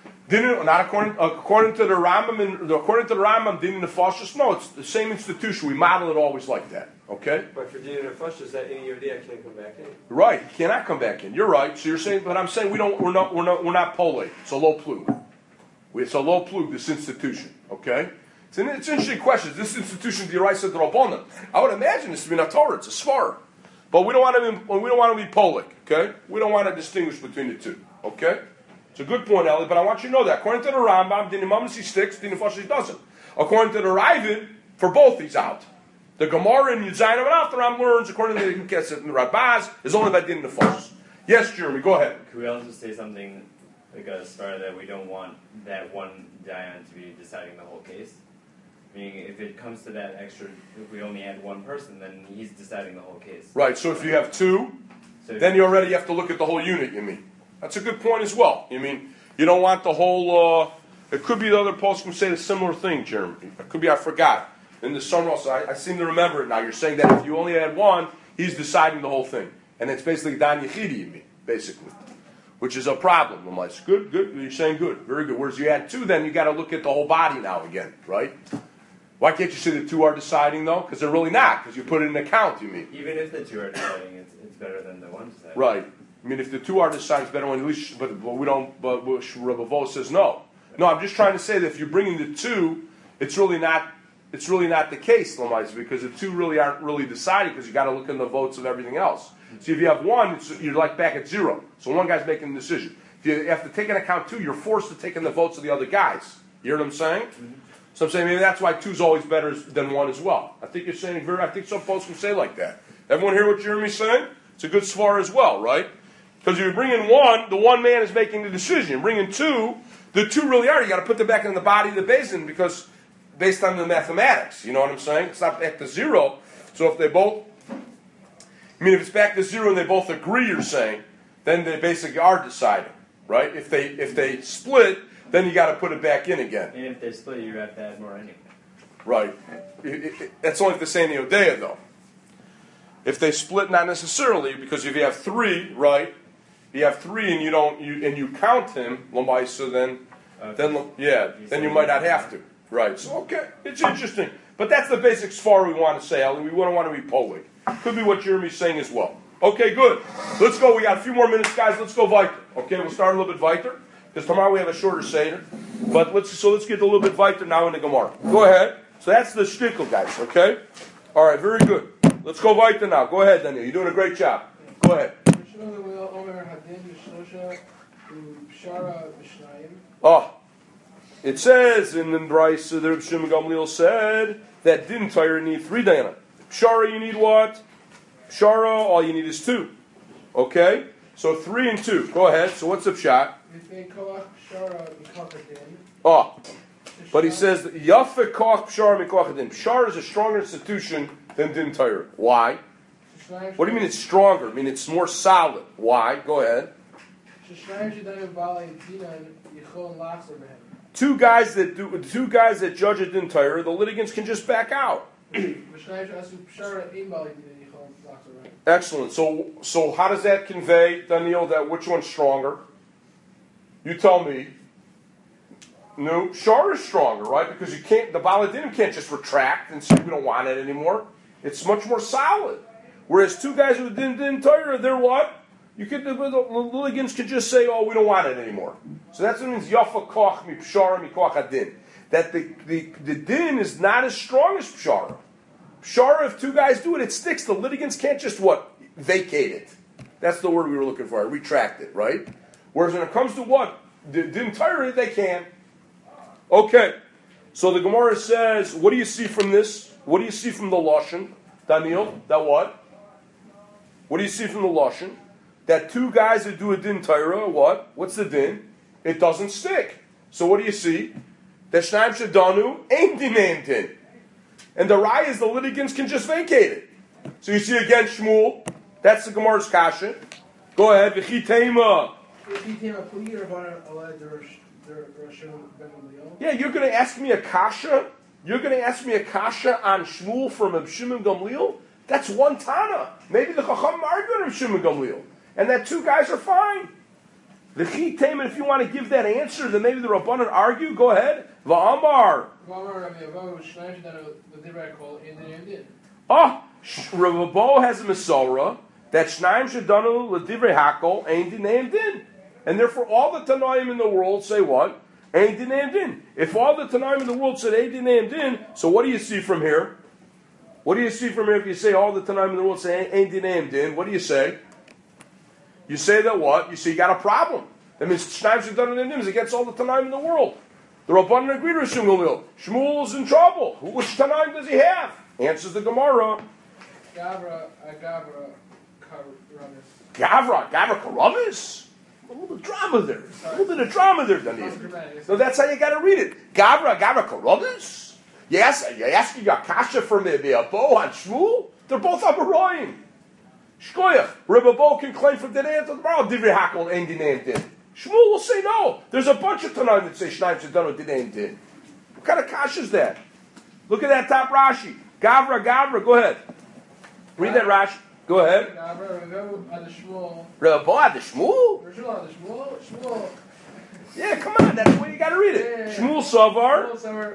Not according to the Rambam. According to the Rambam, Dini and Nefashos. No, it's the same institution. We model it always like that. Okay. But for Dini and Nefashos, that any Yodea can't come back in. Right. He cannot come back in. You're right. So you're saying, but I'm saying we're not pole. It's a low plug. It's a low plug. This institution. Okay. It's an interesting question. This institution, the Yeraisa D'Rabbanan. I would imagine this to be not Torah. It's a Svar. But we don't want to be Polic, okay? We don't want to distinguish between the two, okay? It's a good point, Ellie, but I want you to know that. According to the Rambam, Dini Mamonis he sticks, Dini Nefashos he doesn't. According to the Ravid, for both he's out. The Gemara in Yudzayin of Ram learns, according to the Radbaz, is only by Dini Nefashos. Yes, Jeremy, go ahead. Could we also say something like a start that we don't want that one Dayan to be deciding the whole case? Meaning, if it comes to that extra, if we only add one person, then he's deciding the whole case. Right, so if you have two, then you already have to look at the whole unit, you mean. That's a good point as well. You mean, you don't want the whole, it could be the other posts can say the similar thing, Jeremy. It could be, I forgot. In the summer also, I seem to remember it now. You're saying that if you only add one, he's deciding the whole thing. And it's basically Dan Yechidi, you mean, basically. Which is a problem. I'm like, good, you're saying good, very good. Whereas you add two, then you got to look at the whole body now again, right? Why can't you say the two are deciding, though? Because they're really not, because you put it in account, you mean. Even if the two are deciding, it's better than the one deciding. Right. I mean, if the two are deciding, it's better when at least, but we don't, but Rabbi Vo says no. No, I'm just trying to say that if you're bringing the two, it's really not the case, Lamais, because the two really aren't really deciding, because you got to look in the votes of everything else. So if you have one, you're like back at zero. So one guy's making the decision. If you have to take into account two, you're forced to take in the votes of the other guys. You hear what I'm saying? Mm-hmm. So I'm saying maybe that's why two's always better than one as well. I think you're saying I think some folks can say like that. Everyone hear what Jeremy's saying? It's a good svar as well, right? Because if you bring in one, the one man is making the decision. Bring in two, the two really are. You got to put them back in the body of the basin because based on the mathematics, you know what I'm saying? It's not back to zero. So if they both, if it's back to zero and they both agree, you're saying, then they basically are deciding, right? If they split, then you got to put it back in again. And if they split, you have to add more anyway. Right. That's only if they say in the Odea, though. If they split, not necessarily, because if you have three, right? You have three, and you count him, Lamaisa, then you might not have to. Right. So okay, it's interesting, but that's the basic svar we want to say. We wouldn't want to be Polic. Could be what Jeremy's saying as well. Okay, good. Let's go. We got a few more minutes, guys. Let's go weiter. Okay, we'll start a little bit weiter. Because tomorrow we have a shorter Seder. But let's get a little bit weiter now in the Gemara. Go ahead. So that's the shtickle, guys, okay? All right, very good. Let's go weiter now. Go ahead, Daniel. You're doing a great job. Go ahead. Shara Mishnayim. Oh, it says in the Brisa, the Reb Shimon Gamliel said that din Torah need 3 dana. Shara, you need what? Shara, all you need is 2. Okay? So 3 and 2. Go ahead. So what's the pshat? Oh, but he says Yafe Koch Pshara Mikoch Din. Pshara is a stronger institution than din Torah. Why? What do you mean it's stronger? I mean it's more solid. Why? Go ahead. 2 guys that judge a din Torah, the litigants can just back out. Excellent. So how does that convey, Daniel, that which one's stronger? You tell me. No, Shar is stronger, right? Because you can't. The Baladinim can't just retract and say we don't want it anymore. It's much more solid. Whereas 2 guys with din Torah, they're what? You could the litigants could just say, oh, we don't want it anymore. So that's what it means. Yafa koch mi pshara mi koch adin. That the din is not as strong as pshara. Pshara, if 2 guys do it, it sticks. The litigants can't just what? Vacate it. That's the word we were looking for. Retract it, right? Whereas when it comes to what? The din Torah, they can. Okay. So the Gemara says, what do you see from this? What do you see from the Lashon? Daniel, that what? What do you see from the Lashon? That 2 guys that do a din Torah, what? What's the din? It doesn't stick. So what do you see? That Shnaim Shadanu ain't din din. And the Raya is the litigants can just vacate it. So you see again Shmuel. That's the Gemara's kasha. Go ahead. V'chitema. Yeah, you're going to ask me a kasha? You're going to ask me a kasha on Shmuel from Reb Shimon Gamliel? That's one Tana. Maybe the Chacham argued on Reb Shimon Gamliel. And that 2 guys are fine. The Chitema, if you want to give that answer, then maybe the Rabbanan argue. Go ahead. Va'amar. Oh, Rabbo has a Masorah that Shnaim Shadanu L'divrei Hakol Ein Dinei Din. And therefore all the Tanaim in the world say what? Ein Dinei Din. If all the Tanaim in the world said Ein Dinei Din, so what do you see from here? What do you see from here if you say all the Tanaim in the world say Ein Dinei Din? What do you say? You say that what? You say you got a problem. That means Shnaim Shadanu Din is against all the Tanaim in the world. The Rabbanan agreed with Shmuel. Shmuel's in trouble. Which Tanaim does he have? Answers the Gemara. Gavra Karavis. Gavra Karavis? A little drama there. A little bit of drama there, Daniel. So that's how you got to read it. Gavra Karavis? Yes, you're asking your kasha from the Abo on Shmuel? They're both Abaroyim. Shkoyach. Rebbe Bo can claim from the day until tomorrow, Divrei Hakol Ein Dinei Din. Shmuel will say no. There's a bunch of Tanaim that say Shnaim Shadanu Dinei Din. What kind of kasha is that? Look at that top Rashi. Gavra, go ahead. Read that Rashi. Go ahead. Rebbe Bo had the Shmuel? Yeah, come on. That's the way you got to read it. Yeah. Shmuel Savar.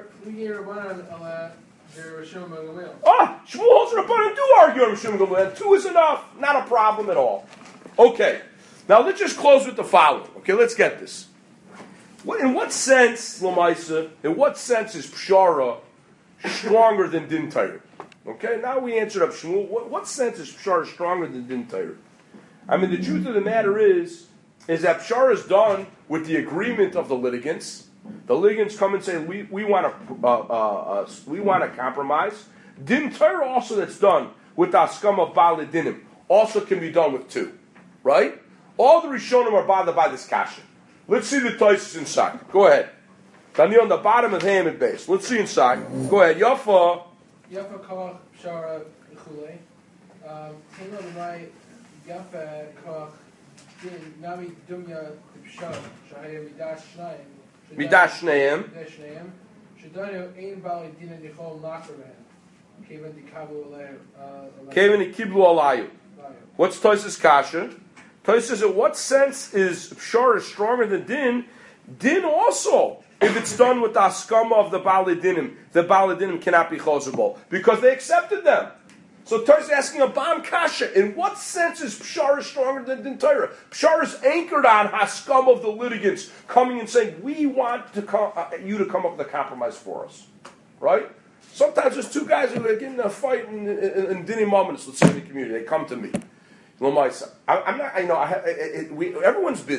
Oh, Shmuel holds Rabbanan do argue on Shimon Gamliel. 2 is enough. Not a problem at all. Okay. Now let's just close with the following. Okay, let's get this. In what sense, Lamaisa, in what sense is Pshara stronger than Din Torah? Okay, now we answered up Shmuel. What sense is Pshara stronger than Din Torah? I mean, the truth of the matter is that Pshara is done with the agreement of the litigants. The litigants come and say, we want to compromise. Din Torah also that's done with the Askam of Baalei Dinim also can be done with 2. Right? All the Rishonim are bothered by this kasha. Let's see the Taisus inside. Go ahead. Daniel on the bottom of Hamid base. Let's see inside. Go ahead. Yafa. Yafa Koch Shara Chule. Tino L'mai Yafa Koch Din Nami Dumya Pshara Shahaya Midash Shnayim. Midash Shneim. Shadanu Ein Baalei Dinim Nichol Nakravan. Kevan Dikabu Kevin Kiblu Alayu. What's Taisus kasha? Taisus says, in what sense is Pshara stronger than Din? Din also, if it's done with the Askama of the Baalei Dinim cannot be chozable because they accepted them. So Taisus is asking a bomb kasha. In what sense is Pshara stronger than Din Torah? Pshara is anchored on Haskam of the litigants coming and saying, we want you to come up with a compromise for us. Right? Sometimes there's 2 guys who are getting a fight in Dinim moments, let's say in the community. They come to me. I'm not. I know. Everyone's busy.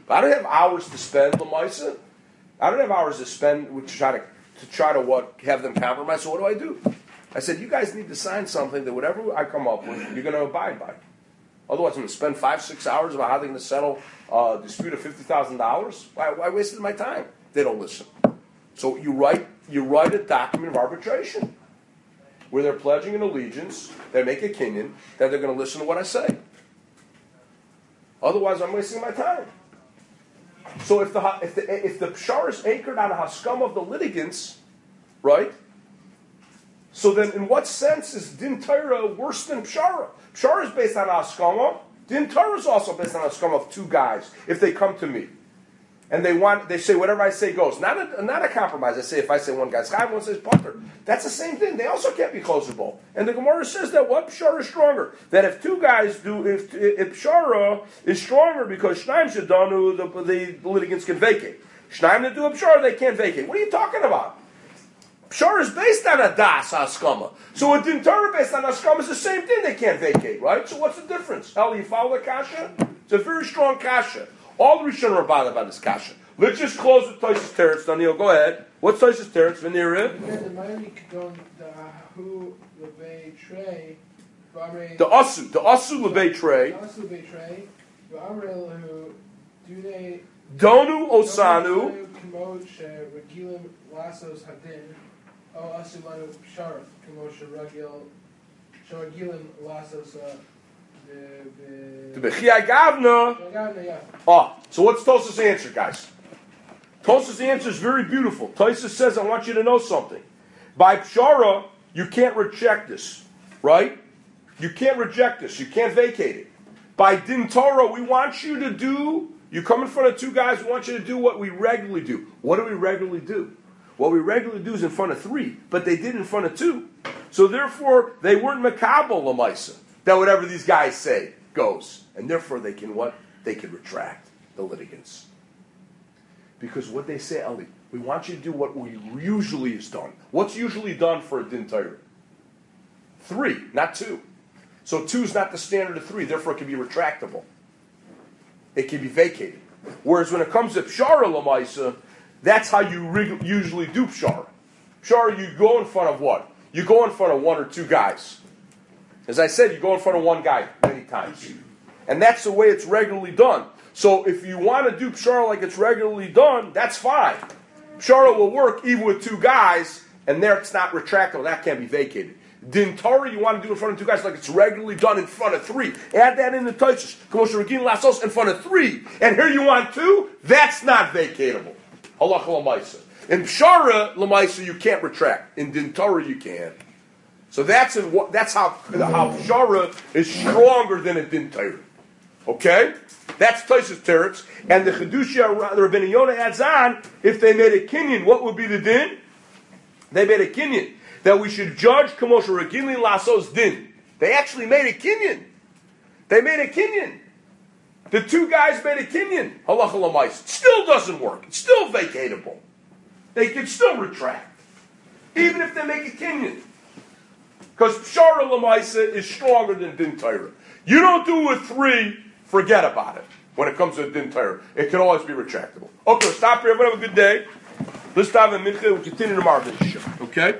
But I don't have hours to spend, Lamaisa. I don't have hours to spend to try to have them compromise. So what do? I said, you guys need to sign something that whatever I come up with, you're going to abide by. Otherwise, I'm going to spend 5-6 hours about how they're going to settle a dispute of $50,000. Why wasted my time? They don't listen. So you write a document of arbitration where they're pledging an allegiance, they make a kinyan, that they're going to listen to what I say. Otherwise, I'm wasting my time. So if the pshara is anchored on a haskam of the litigants, right? So then, in what sense is din Torah worse than pshara? Pshara is based on a haskama. Din Torah is also based on a haskama of two guys. If they come to me and they say whatever I say goes, not a compromise. If I say one guy's chayv, one says patur. That's the same thing. They also can't be chosable. And the Gemara says that what pshara is stronger? That if two guys do, if pshara is stronger because shnaim shadanu, the litigants can vacate. Shnaim that do a pshara, they can't vacate. What are you talking about? Pshara is based on a das haskama. So a din Torah based on haskama is the same thing. They can't vacate, right? So what's the difference? Hell, you follow the kasha? It's a very strong kasha. All the Rishonim are bothered about this kasha. Let's just close with Tosfos Teretz. Daniel, go ahead. What's Tosfos Teretz? V'nireh? The asu lebei trey. Donu osanu. So what's Tosfos' answer, guys? Tosfos' answer is very beautiful. Tosfos says, I want you to know something. By pshara, you can't reject this, right? You can't reject this. You can't vacate it. By din Torah, we want you to do, you come in front of two guys, we want you to do what we regularly do. What do we regularly do? What we regularly do is in front of three, but they did in front of two. So therefore, they weren't makabel lamaisa, that whatever these guys say goes. And therefore they can what? They can retract, the litigants. Because what they say, Eli, we want you to do what we usually is done. What's usually done for a din Torah? 3, not 2. So 2 is not the standard of 3, therefore it can be retractable. It can be vacated. Whereas when it comes to pshara lamaisa, that's how you usually do pshara. Pshara, you go in front of what? You go in front of 1 or 2 guys. As I said, you go in front of 1 guy many times. And that's the way it's regularly done. So if you want to do pshara like it's regularly done, that's fine. Pshara will work even with 2 guys, and there it's not retractable. That can't be vacated. Din Torah, you want to do in front of 2 guys like it's regularly done in front of 3. Add that in the Tosfos. K'moshe regin lasos in front of 3. And here you want 2? That's not vacatable. Halacha l'maisa. In pshara l'maisa you can't retract. In Din Torah you can. So that's how pshara is stronger than a din Torah. Okay? That's Tosfos Teretz. And the Chedushah, the Rabbeinu Yonah adds on, if they made a kinyan, what would be the din? They made a kinyan. That we should judge K'moshe regin lasos din. They actually made a kinyan. They made a kinyan. The 2 guys made a kinyan. Halacha l'maisa. It still doesn't work. It's still vacatable. They can still retract. Even if they make a kinyan. Because pshara l'maisa is stronger than din Torah. You don't do it with 3, forget about it. When it comes to din Torah, it can always be retractable. Okay, stop here. Everyone have a good day. Let's dive in mincha. We'll continue tomorrow. Okay.